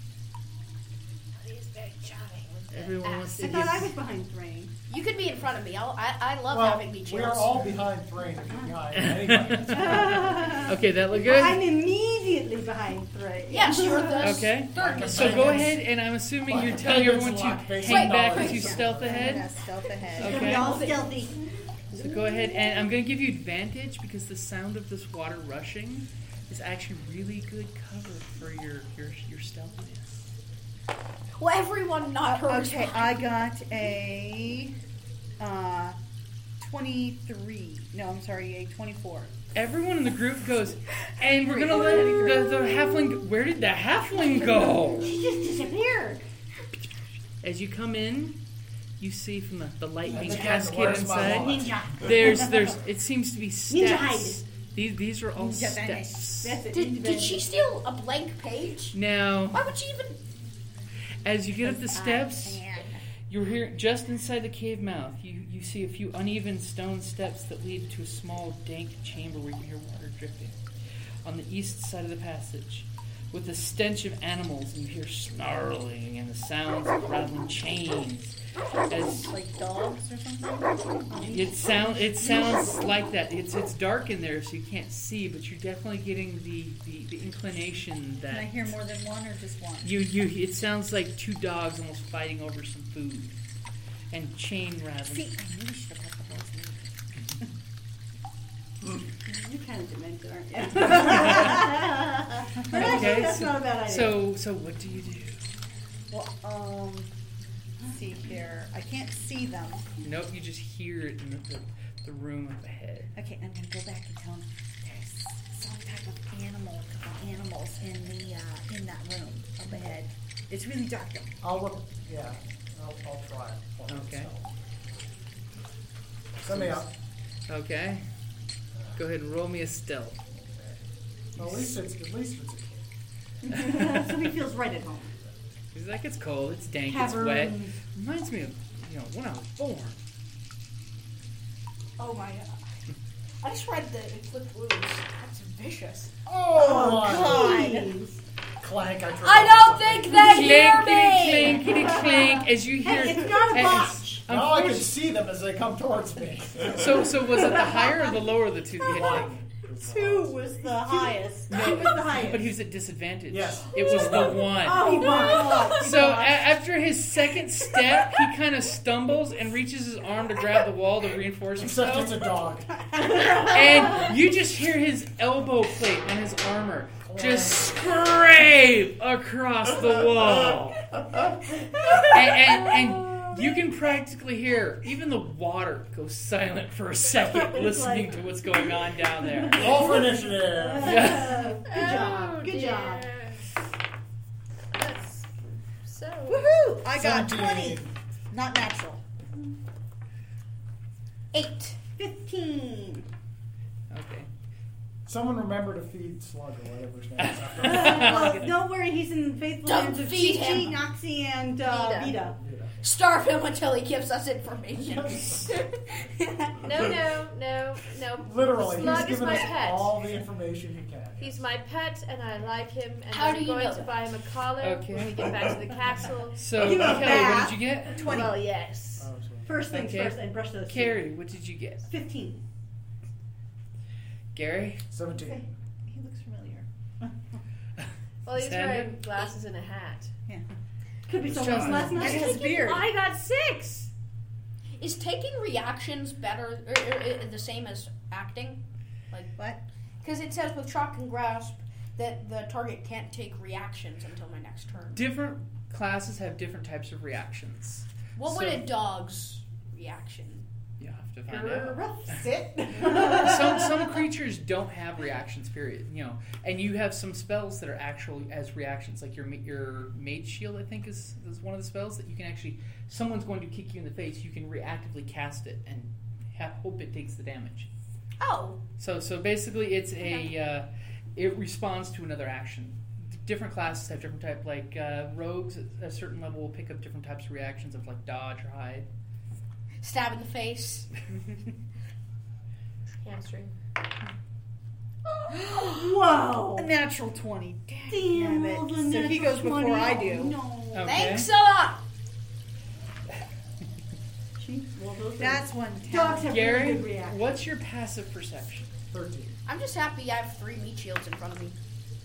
He's very charming with the Everyone wants axe. to I thought I was behind Thrain. You could be in front of me. I love Well, having me chills. we are all behind Thrain if you're behind anybody. Okay, that look good. I'm immediately behind Thrain. Yes, you're the Okay. third. So go ahead, and I'm assuming you're telling everyone to hang back as you stealth ahead. Stealth ahead. Okay. We're all stealthy. So go ahead, and I'm going to give you advantage because the sound of this water rushing is actually really good cover for your stealthiness. Well, everyone not her. Okay, I got a 23. No, I'm sorry, a 24. Everyone in the group goes, and we're going to let the halfling. Where did the halfling go? She just disappeared. As you come in, you see from the light being Again, cascaded where's my inside. wallet? Ninja. There's it seems to be Ninja steps. These are all Ninja steps. That's it. Did she steal a blank page? Now, Why would she even? as you get up the steps, you're here just inside the cave mouth. You see a few uneven stone steps that lead to a small, dank chamber where you can hear water dripping. On the east side of the passage, with the stench of animals, and you hear snarling and the sounds of rattling chains. As Like dogs or something? it sounds like that. It's dark in there, so you can't see, but you're definitely getting the inclination that Can I hear more than one or just one? it sounds like two dogs almost fighting over some food and chain rattling. See, I really should have put the horse in. You're kind of demented, aren't you? But actually, that's not a bad idea. So what do you do? Well, let's see here. I can't see them. Nope, you just hear it in the room up ahead. Okay, I'm gonna go back and tell them there's some type of animals in that room up ahead. It's really dark though. I'll look. Yeah, I'll try it. Okay. Send me up. Okay. Go ahead and roll me a stealth. Well, at least it's a kid. Somebody feels right at home. He's like, it's cold, it's dank, Caverns. it's wet. Reminds me of, when I was born. Oh my god. I just read the Inflict Wounds. That's vicious. Oh, God. Clank! I I don't think they hear me! Clinkety clink, as you hear. Hey, it's not a botch. Now I can see them as they come towards me. So was it the higher or the lower of the two that you had to make? 2 was the highest. 2 was the highest. But he was at disadvantage. Yes. It was the one. Oh my god. So after his second step, he kind of stumbles and reaches his arm to grab the wall to reinforce Except himself. it's a dog. And you just hear his elbow plate on his armor just scrape across the wall. And you can practically hear even the water go silent for a second listening to what's going on down there. Roll for initiative. Yeah. Good job. Good job. That's so. Woohoo! I got 17. 20. Not natural. 8. 15. Okay. Someone remember to feed Slug or whatever his name is. Well, don't worry, he's in faithful Don't hands of feed Chi-Chi, him. Noxie, and Vita. Vita. Starve him until he gives us information. No. Literally, Slug he's is given my us pet. all the information he can. He's my pet, and I like him. And How I'm do you going know to that? buy him a collar Okay. when we get back to the castle. So, Give him a Kelly, what bath. did you get? 20. Well, yes. Oh, so- First things Okay. first, and brush those teeth. Carrie, what did you get? 15. Gary? 17. He looks familiar. Well, he's Sander? wearing glasses and a hat. Yeah. Could be It's someone Justin. last night. And His beard. I got 6. Is taking reactions better or the same as acting? What? Because it says with shock and grasp that the target can't take reactions until my next turn. Different classes have different types of reactions. What So- would a dog's reaction? You have to find out. Rough sit. Some creatures don't have reactions, period. And you have some spells that are actually as reactions, like your Mage Shield, I think, is one of the spells that you can actually. Someone's going to kick you in the face, you can reactively cast it and hope it takes the damage. Oh, So basically, it's it responds to another action. Different classes have different type. Like rogues at a certain level will pick up different types of reactions of like dodge or hide. stab in the face. Hamstring. Whoa. A natural 20. Damn it. rolled a So he natural goes before 20. I do. No. Okay. Thanks a lot. That's one. Dogs have really Gary, good reactions. what's your passive perception? 13. I'm just happy I have 3 meat shields in front of me.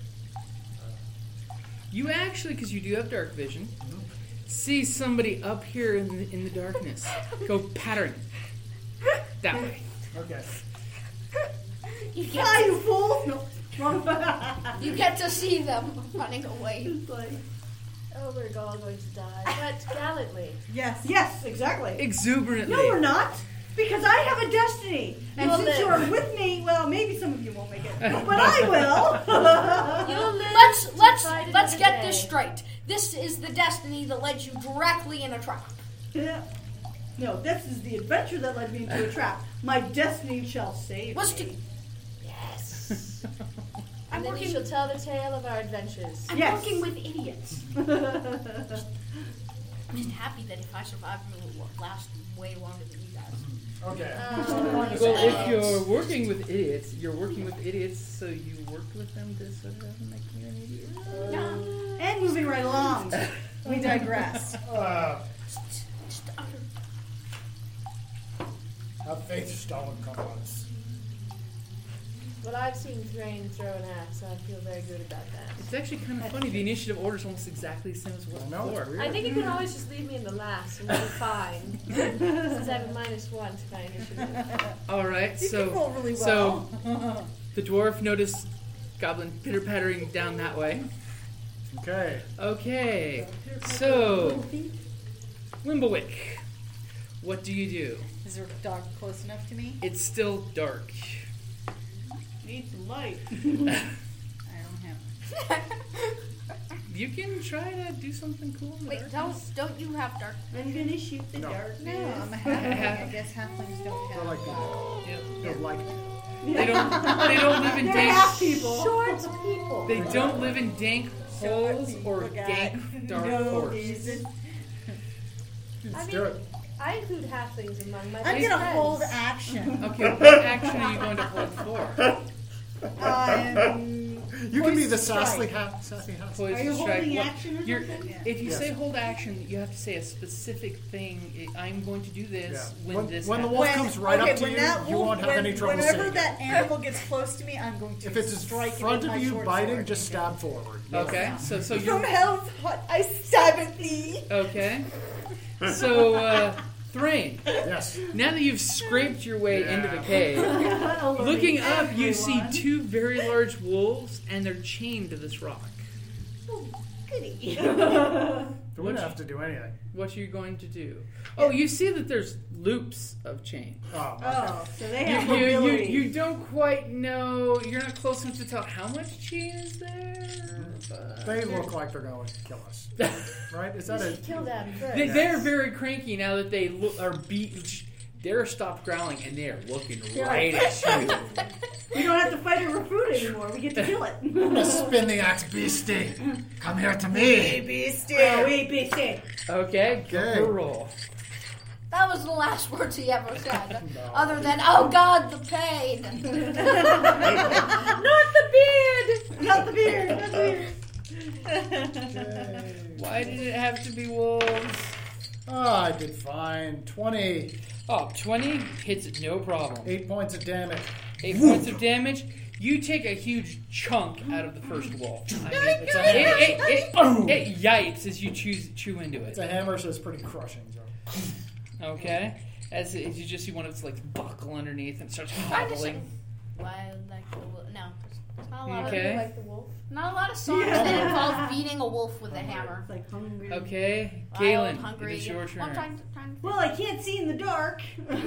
You actually, because you do have dark vision, see somebody up here in the darkness go pattern that way. Okay. You get, Ah, you fool! No. you get to see them running away. It's like, Oh, we're all going to die, but gallantly. Yes. yes, exactly. Exuberantly. No, we're not. Because I have a destiny. And You'll since live. you're with me, well, maybe some of you won't make it. But I will. You'll live to fight Let's another get this day. straight. This is the destiny that led you directly in a trap. Yeah. No, this is the adventure that led me into a trap. My destiny shall save Was me. to Yes. I'm And then working. you shall tell the tale of our adventures. I'm Yes. working with idiots. I'm just happy that if I survive, it will last way longer than you guys. Okay. Well, if you're working with idiots, so you work with them to sort of make you an idiot. And moving right along. We digress. Have faith Stalin come on us. Well, I've seen Thrain throw an axe, so I feel very good about that. It's actually kind of funny. The initiative order is almost exactly the same as what No, it's before. weird. I think you can always just leave me in the last and you'll be fine. Since I have a -1 to my initiative. All right, You so can roll really so well. the dwarf noticed goblin pitter pattering down that way. Okay. Okay, so Limbowick, what do you do? Is there a dog close enough to me? It's still dark. Need some light. I don't have. You can try to do something cool. In the Wait, darkness. don't you have dark? I'm gonna shoot the No. dark. No, I'm a halfling. I guess halflings don't They're have. like people. Yeah. They're like They don't live in They're dank. half people. Short people. They don't live in dank holes or people, dank dark No forests. reason. I do mean, it. I include halflings among my I'm best gonna friends. hold action. Okay, what action are you going to hold for? You can be the Poison strike. sassy half. Poison Are you strike. holding What- action or you're- something? Yeah. If you Yes. say hold action, you have to say a specific thing. I'm going to do this Yeah. when this When the happens. wolf comes right up to when you, that you wolf- won't have any trouble Whenever seeing that it. animal gets close to me, I'm going to If it's in strike front it with of my you short biting, sword. just stab forward. Okay, so From you're hell's hot, I stab at thee. okay. So Thrain, Yes. now that you've scraped your way into the Yeah. cave, looking up, you see Everyone. two very large wolves, and they're chained to this rock. Goody. You wouldn't have to do anything. What are you going to do? Oh, you see that there's loops of chain. Oh, okay. Oh, so they have You mobility. don't quite know. You're not close enough to tell how much chain is there. But They look like they're going to kill us. Right? Is that a... Kill them first. they're very cranky now that they are beat. They're stopped growling and they're looking right at you. We don't have to fight over food anymore. We get to kill it. I'm gonna spin the axe, beastie. Come here to me. Beastie. Oh, we beat it. Okay, give Okay. her a roll. That was the last words he ever said. No. Other than, oh God, the pain. Not the beard! Not the beard. Not the beard. Why did it have to be wolves? Oh, I did fine. 20. Oh, 20 hits it, no problem. 8 points of damage. 8 points of damage. You take a huge chunk out of the first wolf. I mean, it yipes as you chew into it. It's a hammer, so it's pretty crushing. So. Okay. As you just see one of its legs buckle underneath and starts hobbling. Why, like, no. There's not a lot Okay. of, Like the wolf. not a lot of songs that involve beating a wolf with a hammer. It's like hungry. Okay. Wild, Galen, hungry. it is your Well, I'm turn. trying to Well, I can't see in the dark.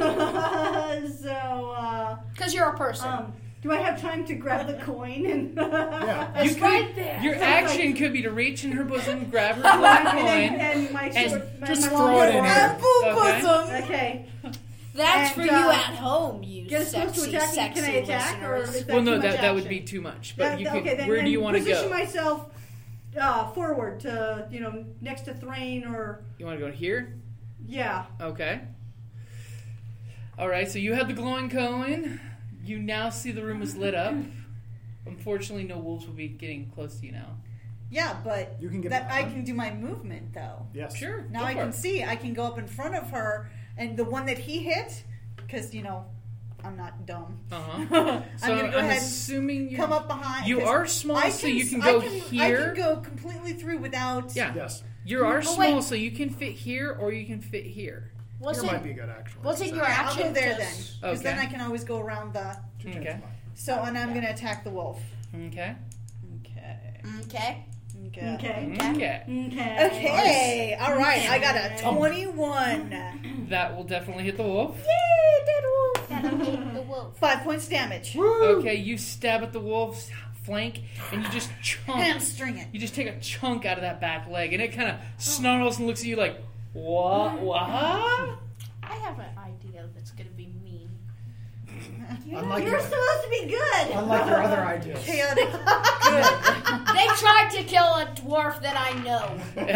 So, because you're a person. do I have time to grab the coin and? Yeah. You It's right could, there. your Sounds action could be to reach in her bosom, grab her golden coin. and my and sword, just my throw it in sword. here. Okay. bosom. Okay. That's and, for you at home, you Get us supposed to sexy, attack me. sexy Can I attack, or listeners. is that Well, no, too much that would action? be too much. But you could. Okay, then, Where do you want to position go? myself forward to next to Thrain or You want to go here? yeah. Okay. All right. So you have the glowing coin. You now see the room is lit up. Unfortunately, no wolves will be getting close to you now. Yeah, but You can get that I behind. can do my movement though. Yes. Sure. Now go I for can it. see. I can go up in front of her, and the one that he hit, because I'm not dumb. Uh-huh. So I'm gonna go ahead assuming and you come up behind. You 'cause are small, I so you can go I here. can go completely through without. Yeah. Yes. You are Oh, small, wait. so you can fit here or you can fit here. What's Here in, might be good, actually. what's in your Yeah, I'll action? go there then, Just- because then Okay. I can always go around the. Okay. So, and I'm gonna attack the wolf. Okay. Okay. Okay. Okay. Okay. Okay. Okay. Okay. All right. I got a 21. That will definitely hit the wolf. Yay, dead wolf. That'll hit the wolf. 5 points damage. Okay, you stab at the wolf's flank and you just chunk. Hamstring it. You just take a chunk out of that back leg and it kind of snarls and looks at you like, what? What? I have an idea that's going to be mean. Unlike You're your, supposed to be good. unlike your other ideas. Chaotic. They tried to kill a dwarf that I know.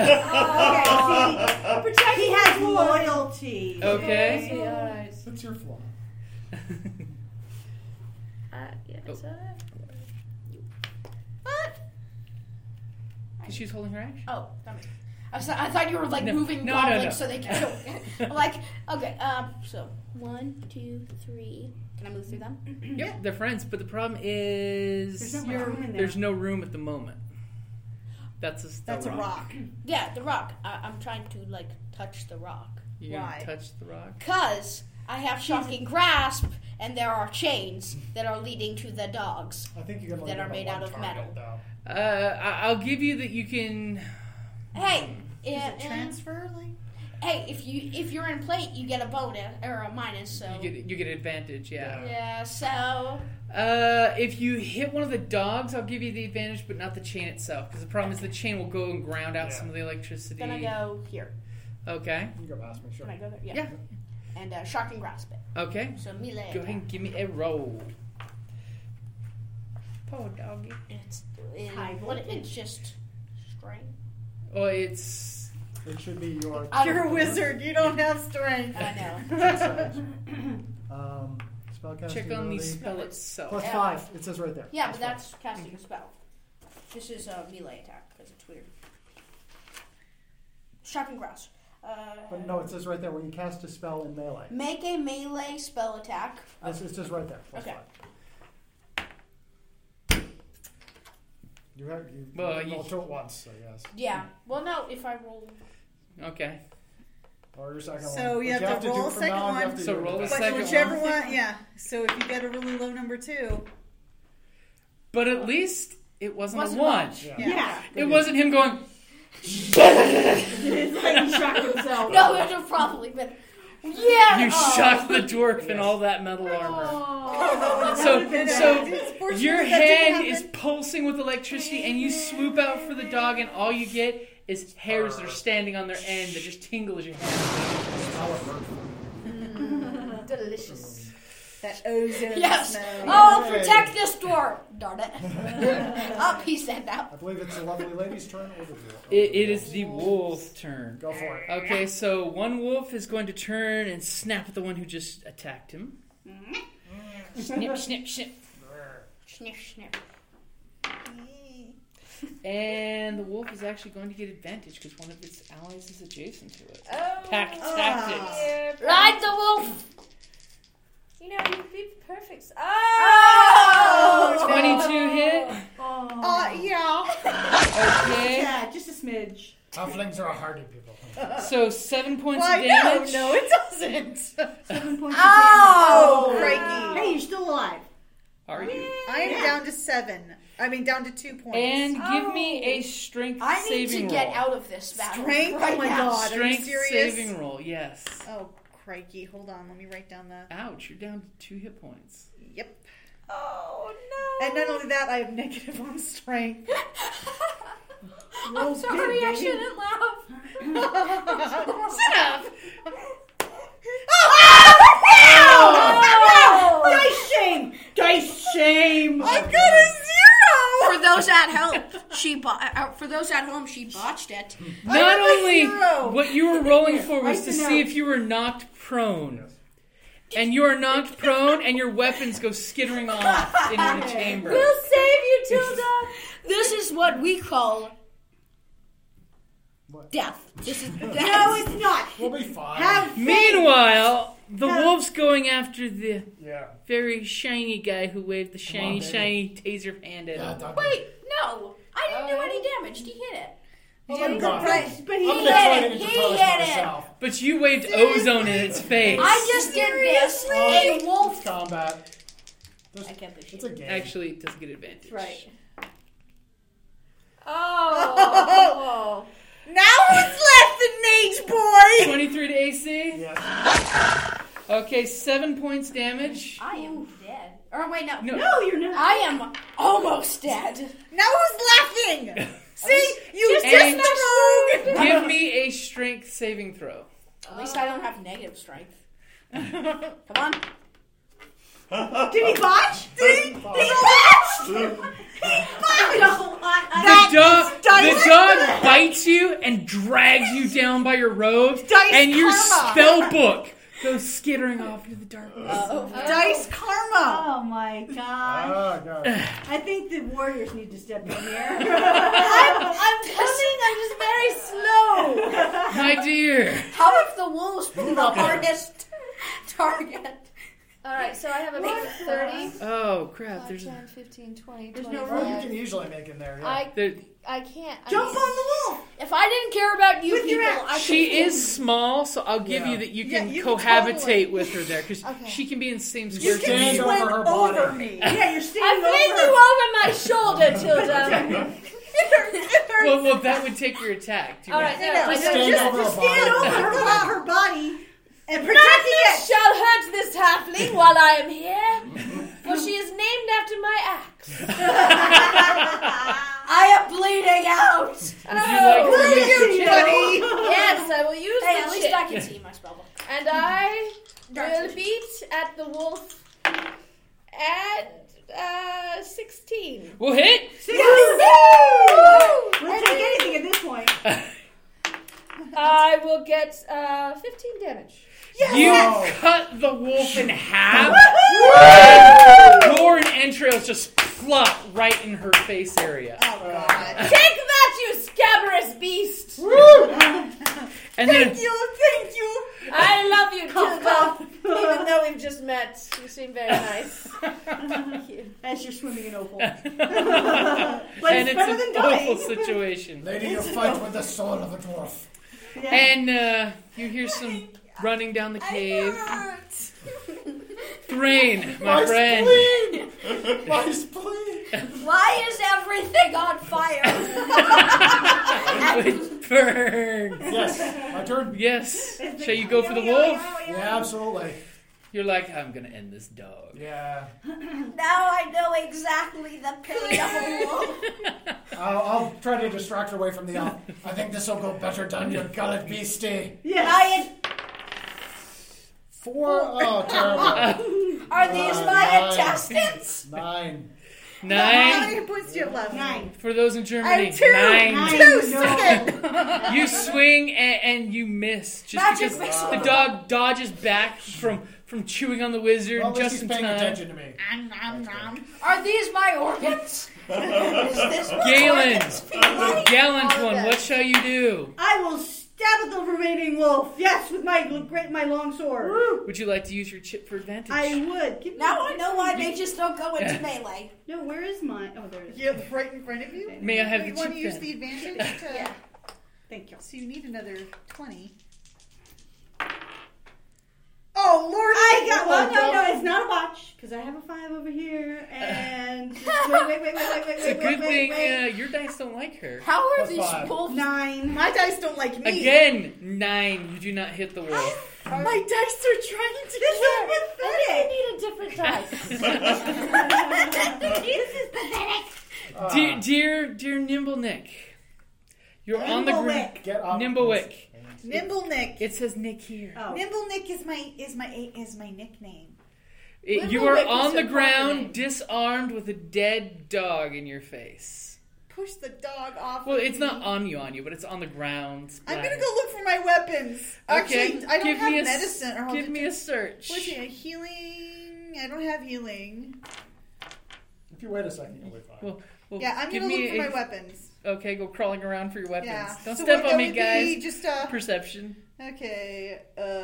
Okay, see, he has loyalty. Okay. Okay, alright. What's your flaw? Yeah, it's She's holding her action. Oh, damn it. I thought you were like No, moving no, goblins no. so they could go. I'm like, okay, so 1, 2, 3. Can I move through them? Yep, they're friends, but the problem is There's no room in there. there's no room at the moment. That's a rock. Yeah, the rock. I'm trying to like touch the rock. You gonna Why? touch the rock? Cause I have shocking grasp, and there are chains that are leading to the dogs. I think you can only That are have made one out of target, metal. though. I'll give you that you can. Hey, Is it transfer? Like? hey, if you're in plate, you get a bonus or a minus. So You get an advantage, yeah. yeah. So If you hit one of the dogs, I'll give you the advantage, but not the chain itself, because the problem is the chain will go and ground out some of the electricity. then I go here. Okay. You can go past me, sure. Can I go there? Yeah. And shocking grasp it. Okay. So melee. Go ahead and give me a roll. Poor doggy. It's just strength. Oh, it's It should be your. You're a wizard. You don't have strength. I know. Spellcasting check on the ability. spell itself. Plus 5. It says right there. Yeah, Plus but five. that's casting a spell. This is a melee attack because it's weird. Shocking grasp. But no, it says right there when you cast a spell in melee. Make a melee spell attack. It says right there. Plus Okay. 5. You Well, roll two at once, so yes. Yeah. Well, no. If I roll. Okay. Or your second So one. you But have to do roll it a from second now on, you one. have to So do it roll with a that. But second whichever one. one, yeah. So if you get a really low number 2, But at least it wasn't Wasn't a 1. much. Yeah. It wasn't him going. It's like he shocked himself. No, it would have probably been. Yeah. You shocked the dwarf in all that metal armor. Oh. So Unfortunately, your that didn't hand happen. is pulsing with electricity, and you swoop out for the dog, and all you get is hairs that are standing on their end that just tingle as your hand. delicious. that ozone Yes. smell. Oh, protect this door. Darn it. Up, he said that. I believe it's the lovely lady's turn or the dwarf. It is the wolf's turn. Go for it. Okay, so one wolf is going to turn and snap at the one who just attacked him. Snip, snip, snip. Sniff, sniff. And the wolf is actually going to get advantage because one of its allies is adjacent to it. Oh, Pack tactics. yeah, Ride the wolf. You know, you'd be perfect. Oh! 22 hit. Yeah. Okay. Yeah, just a smidge. Halflings are hardy people. So 7 points Why, of damage. no, it doesn't. 7 points. Oh, of damage. crikey. Hey, you're still alive. Are you? I am down to 7. I mean, down to 2 points. And give me a strength I need saving to get roll. out of this battle. Strength? Right Oh my now. God. Strength Are you serious? saving roll, yes. Oh, crikey. Hold on. Let me write down the... Ouch, you're down to 2 hit points. Yep. Oh, no. And not only that, I have negative on strength. I'm sorry, I shouldn't laugh. Sit up! Dice shame! Dice shame! I've got a 0! For those at home, she botched it. Not have a only 0. what you were rolling for was Write to the see notes. if you were knocked prone. And you are knocked prone, and your weapons go skittering off into the chamber. We'll save you, Tilda. This is what we call What? death. This is No, it's not. We'll be fine. Have faith. Meanwhile, the Yeah. wolf's going after the Yeah. very shiny guy who waved the Come on, shiny baby. taser hand at Yeah, him. dog. Wait, no. I didn't do any damage. He hit it. I'm gone. But I'm he gonna hit try it. to He interpose hit it. myself. But you waved ozone in its face. I just did this. A It's wolf. combat. I can't believe It's a game. Actually, it doesn't get advantage. Right. Oh. Now who's left, the mage boy? 23 to AC. Yes. Okay, 7 points damage. I am dead. Or wait, no. No. No, you're not. I am almost dead. Now who's laughing? See? You And- just the rogue! Give me a strength saving throw. At least I don't have negative strength. Come on. Did he botch? He botched! The dog bites you and drags you down by your robes, and your spell book goes skittering off into the darkness. Dice karma. Oh my gosh. Oh, God. I think the warriors need to step in here. I'm coming. I'm just very slow. My dear. How if the wolves been the hardest target? All right, so I have a make of 30. Oh, crap. 5, There's 10, 15, 20, There's 25. no Well, you can easily make in there. Yeah. I can't. Jump on the wolf! If I didn't care about you With your people, axe. I She is small, so I'll give you that you Yeah, can you can cohabitate totally- with her there, because Okay. she can be in the same You square can Stand you. over swim her over body. me. Yeah, you're I standing fling over. you over my shoulder, Tilda. Well, that would take your attack. All right, no, I Stand don't. over Just her stand body. over her body and protect it. Shall hurt this halfling while I am here, for she is named after my axe. I am bleeding out. Would you like to use your buddy? Yes, I will use Hey, the at least chip. I can see my spellbook. And I will beat at the wolf at 16. We'll hit. We'll take anything at this point. I will get 15 damage. You cut the wolf in half. Gore and entrails just plop right in her face area. Oh, God. Take that, you scabrous beast! And then Thank you. I love you, Tilda. Even though we've just met, you seem very nice. As you're swimming in opal. and it's better than an dying. awful situation. Lady, you fight with the soul of a dwarf. Yeah. And you hear some running down the cave. Thrain, my friend. Spleen! My spleen! Why is everything on fire? It burns. Yes, my turn. Yes. Shall you go for the wolf? Yeah, absolutely. You're like, I'm gonna end this dog. Yeah. Now I know exactly the pain of a wolf. I'll try to distract her away from the elf. I think this will go better down your gullet, beastie. Yeah. 4. Oh, terrible. Are these my intestines? 9. How 9. many points do you have left? 9. For those in Germany, I have 2. 9. 2 second. You swing and you miss just Magic because missile. the dog dodges back from chewing on the wizard Well, at least just he's in paying time. attention to me. Are these my organs? Is this what Galen, organs feel like? gallant one, what shall you do? I will stab at the remaining wolf. Yes, with my long sword. Would you like to use your chip for advantage? I would. Give me Now I know why they just don't go into melee. No, where is mine? Oh, there it is. Yep, right in front of you. May I have You the want chip to use then? the advantage to... Yeah. Thank you. So you need another 20. Oh, Lord. I got one. No, it's not a botch because I have a 5 over here. And wait. It's a good thing your dice don't like her. How are Plus these 5. wolves? 9. My dice don't like me. Again, 9. You do not hit the wolf. My dice are trying to This kill. is pathetic. I need a different dice. This is pathetic. Dear Nimbleneck, you're on the ground. Nimblewick. Get up. Nimblewick. Nimble Nick. It says Nick here. Oh. Nimble Nick is my nickname. You are Nimblewick is on the her proper ground, name. disarmed with a dead dog in your face. Push the dog off. Well, of it's me. not on you, but it's on the ground. I'm gonna splattered. go look for my weapons. Okay, Actually, I don't give have me a medicine. Or give me a search. What's it? Healing. I don't have healing. If you wait a second, you'll be fine. Well, Yeah, I'm give gonna me look for my a- weapons. Okay, go crawling around for your weapons. Yeah. Don't So step what- on that me, would be guys. Just Perception. okay.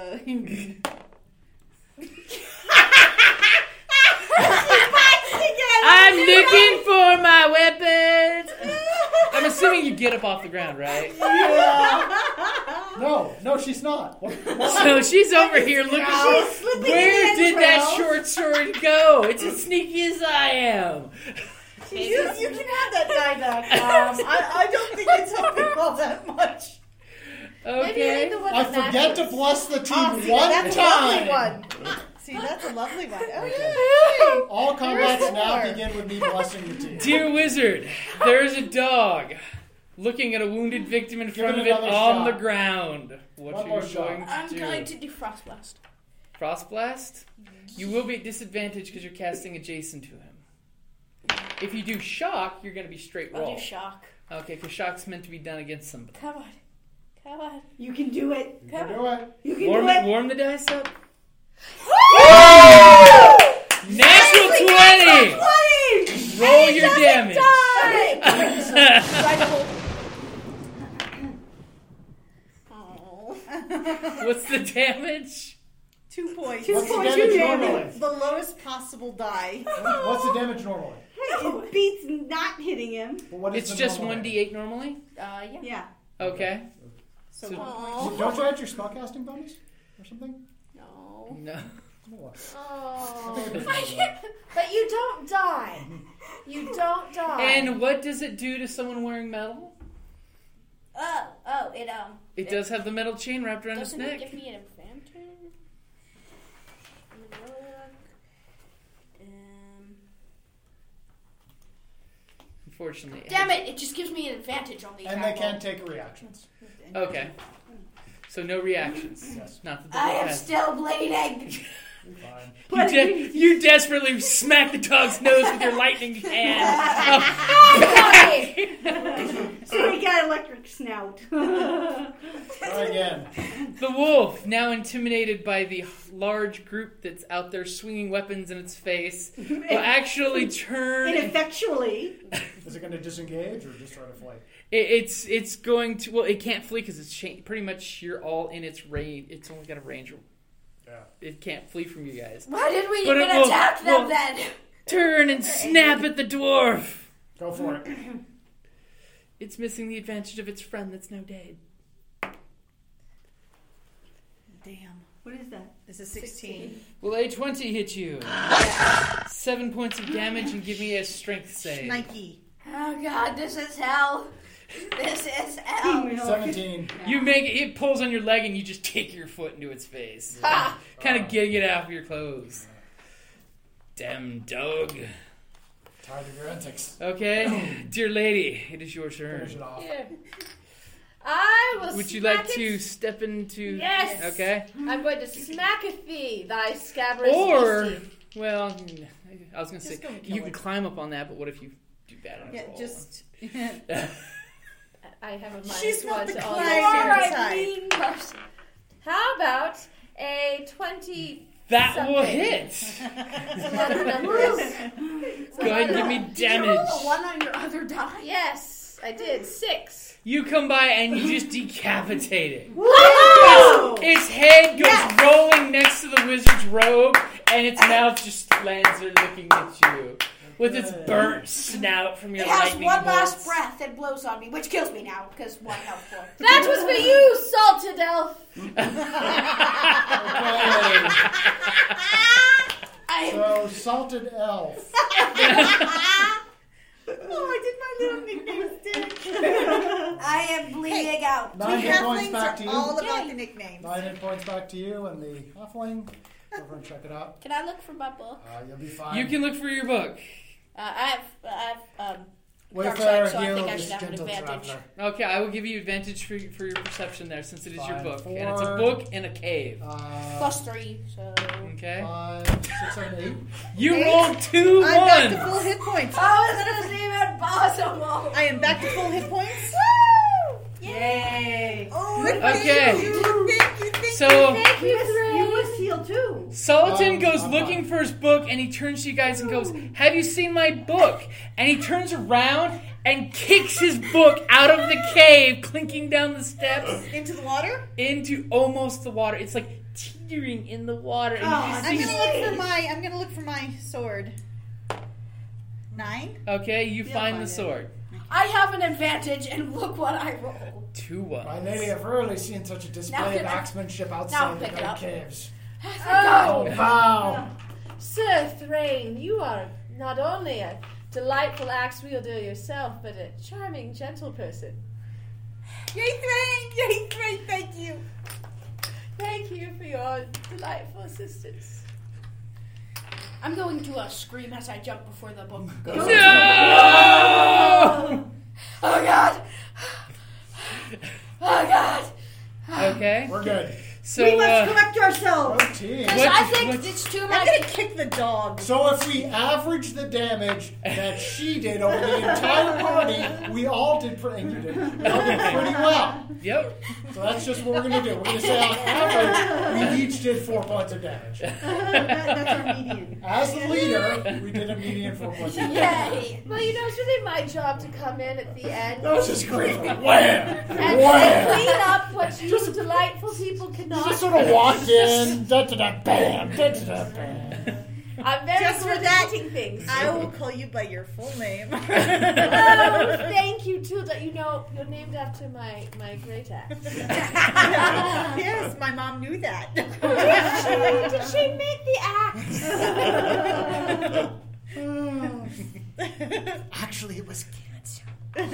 I'm looking for my weapons. I'm assuming you get up off the ground, right? No, she's not. What? So she's over here looking. She's slipping Where in the did that entrails. short sword go? It's as sneaky as I am. You can have that die back. I don't think it's helping all that much. Okay. I forget to bless the team Oh, see, one that's time. a lovely one. See, that's a lovely one. Okay. All combats There's now more. begin with me blessing the team. Dear wizard, there is a dog looking at a wounded victim in Give front it of it another on shot. the ground. What One are more you shot. going to I'm do? going to defrost blast. Frost Blast? You will be at disadvantage because you're casting adjacent to him. If you do Shock, you're going to be straight roll. I'll do shock. Okay, because Shock's meant to be done against somebody. Come on. Come on. You can do it. You can do it. You can do it. Warm the dice up. Natural 20! Roll your damage. What's the damage? 2 points. What's the points damage you normally? The lowest possible die. What's the damage normally? It beats not hitting him. Well, what is It's the just normal 1d8 normally? Yeah. Yeah. Okay. So, So- damage? Don't you add your spellcasting bonus or something? No. No. No. Oh. I think it does that. But you don't die. You don't die. And what does it do to someone wearing metal? It It does have the metal chain wrapped around its doesn't neck. give me an advantage. Let me look. Unfortunately. Damn it! It just gives me an advantage on the And attack they roll. can't take reactions. Okay. So no reactions. Yes. Not that the I book am has. still bleeding. Fine. You desperately smack the dog's nose with your lightning hand. So he got electric snout. Try again. The wolf, now intimidated by the large group that's out there swinging weapons in its face, will actually turn. Ineffectually. Is it going to disengage or just try to fly? It's going to. Well, it can't flee because it's pretty much you're all in its range. It's only got a range. Yeah. It can't flee from you guys. Why did we But even it will- attack them will- then? Turn and snap at the dwarf. Go for it. It's missing the advantage of its friend that's now dead. damn. What is that? This is 16. Will a 20 hit you? 7 points of damage and give me a strength save. Nike. Oh god, this is hell. This is hell. 17. You make it pulls on your leg and you just kick your foot into its face. Kind of getting it out of your clothes. Damn dog. Tired of your antics. Okay, dear lady, it is your turn. Finish it off. Here. I will Would you smack like it. to step into... Yes. Okay. I'm going to smacketh thee, thy scabrous Or, beastie. well, I was going to say, Just go and kill you can it. climb up on that, but what if you do bad on a Yeah, roll? just. I have a minus She's not one the to all kind these you're stereotypes. type. Mean person. How about a 20? That will Something. hit! It's a lot of numbers. It's a Go ahead and lot give of- me Did you roll damage. a 1 on your other die? Yes, I did. 6. You come by and you just decapitate it. Whoa! Its head goes rolling next to the wizard's robe, and its mouth just lands there looking at you. With its burnt snout from your It has lightning one last bolts. breath and blows on me, which kills me now, because 1 health for. That was for you, salted elf. Okay. So, Salted Elf. Oh, I did my little nickname stick. I am bleeding out. 9 We hit points halflings back are to you. all about the nicknames. 9 hit points back to you and the halfling. Go over and check it out. Can I look for my book? You'll be fine. You can look for your book. I have dark Wayfarer, sight, so I think I heal should this have an gentle advantage. traveler. Okay, I will give you advantage for your perception there, since it is your Fine. book. And it's a 4. book in a cave. +3, so. Okay? 5, 6, 7, 8. You 8. rolled 2 I'm back to 1s! full hit points. How is this even possible? I am back to full hit points. Yay! Oh, Okay. Thank you. So, Thank you, You Three. was healed too. Sultan goes I'm looking fine. for his book, and he turns to you guys and goes, "Have you seen my book?" And he turns around and kicks his book out of the cave, clinking down the steps Into the water. into almost the water. It's like teetering in the water. And you just I'm see gonna look for my sword. 9. okay, you find find the it. sword. I have an advantage, and look what I roll. 2 My 1s. lady, I've rarely seen such a Now display of can I- axemanship now outside the pick it great up. caves. Oh, Wow! Sir Thrain, you are not only a delightful axe wielder yourself, but a charming, gentle person. Yay, Thrain! Thank you. Thank you for your delightful assistance. I'm going to scream as I jump before the book goes. No! Oh god! Oh god! Okay. We're good. So, we must collect ourselves. Oh, team. Because What- I think what- it's too I'm much. gonna kick the dog. So if we average the damage that she did over the entire party, we all did pretty well. Yep. So that's just what we're going to do. We're going to say on average, we each did 4 points of damage. That's our median. As the leader, we did a median 4 points of damage. Yay! Well, it's really my job to come in at the end That was just great. Wham! and Wham! clean up what you delightful people cannot. Just sort of walk in, da-da-da, bam, da-da-da, bam. I'm very Just good for at that, eating things. I will call you by your full name. Oh, thank you, Tilda. You know, you're named after my great axe. Yes, my mom knew that. Did she make the axe? Actually, it was cancer.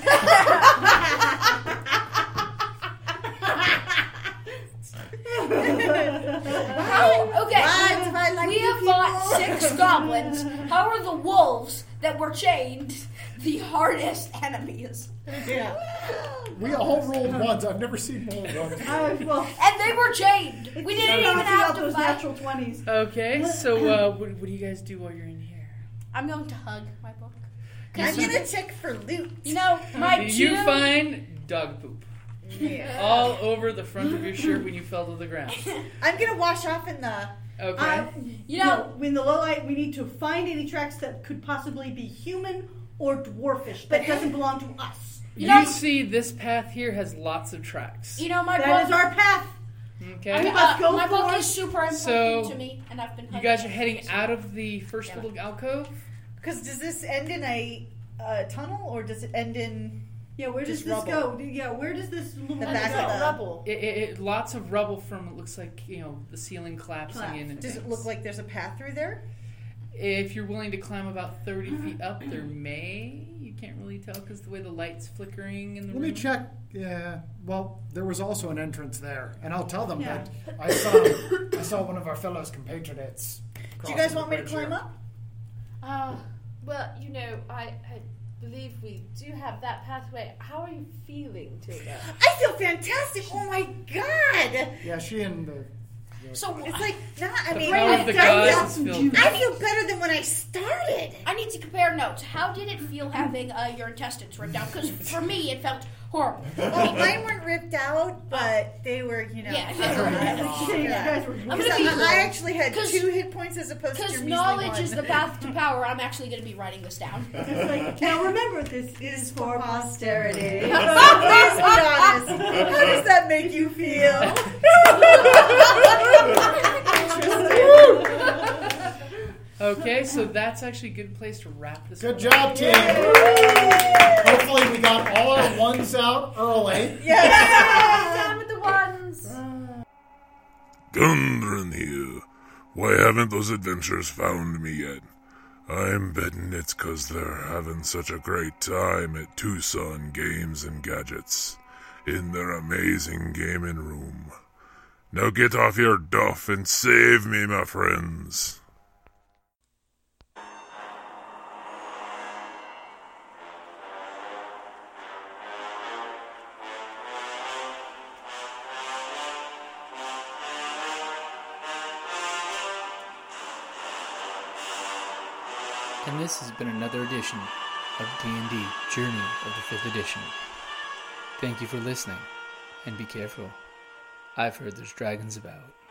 Okay, Why do I like we you have fought people? 6 goblins. How are the wolves that were chained the hardest enemies? Yeah. We all rolled ones. I've never seen more ones. Well, And they were chained. We didn't even have to those fight. natural 20s. Okay, so what do you guys do while you're in here? I'm going to hug my book. I'm gonna check for loot. You know, my You two... find dog poop Yeah. all over the front of your shirt when you fell to the ground. I'm gonna wash off in the. Okay. You know, in the low light, we need to find any tracks that could possibly be human or dwarfish that doesn't belong to us. you know, see this path here has lots of tracks. you know my That book. is our path. Okay. We must go my book for is super important So, to me, and I've been. You hugging guys are it. heading out of the first Yeah. little alcove? Because does this end in a tunnel or does it end in? Yeah, where does Just this rubble. go? Yeah, where does this little The back go? of the- rubble. Lots of rubble from, it looks like, the ceiling collapsing in. And Does it things. look like there's a path through there? If you're willing to climb about 30 feet up, there may. You can't really tell because the way the light's flickering in the Let room. me check. Yeah. Well, there was also an entrance there, and I'll tell them Yeah. that I saw one of our fellows compatriots. Do you guys crossing want me the to bridge climb here. up? Well, I believe we do have that pathway. How are you feeling, Tilda? I feel fantastic. Oh my god! Yeah, she and the. So It's like not. I The mean, power of the gods is filled. I feel better than when I started. I need to compare notes. How did it feel having your intestines ripped out? Because for me, it felt horrible. Well, mine weren't ripped out, but they were, Yeah. You guys were- I'm gonna be. I actually had 'Cause- 2 hit points as opposed to your Because measly knowledge one. is the path to power. I'm actually going to be writing this down. It's like, now remember, this is for posterity. So please be honest. How does that make you feel? Okay, so that's actually a good place to wrap this Good one job, team. Hopefully, we got all our ones out early. Down with the ones. Gundren here. Why haven't those adventurers found me yet? I'm betting it's 'cause they're having such a great time at Tucson Games and Gadgets in their amazing gaming room. Now get off your duff and save me, my friends. And this has been another edition of D&D Journey of the 5th Edition. Thank you for listening, and be careful. I've heard there's dragons about.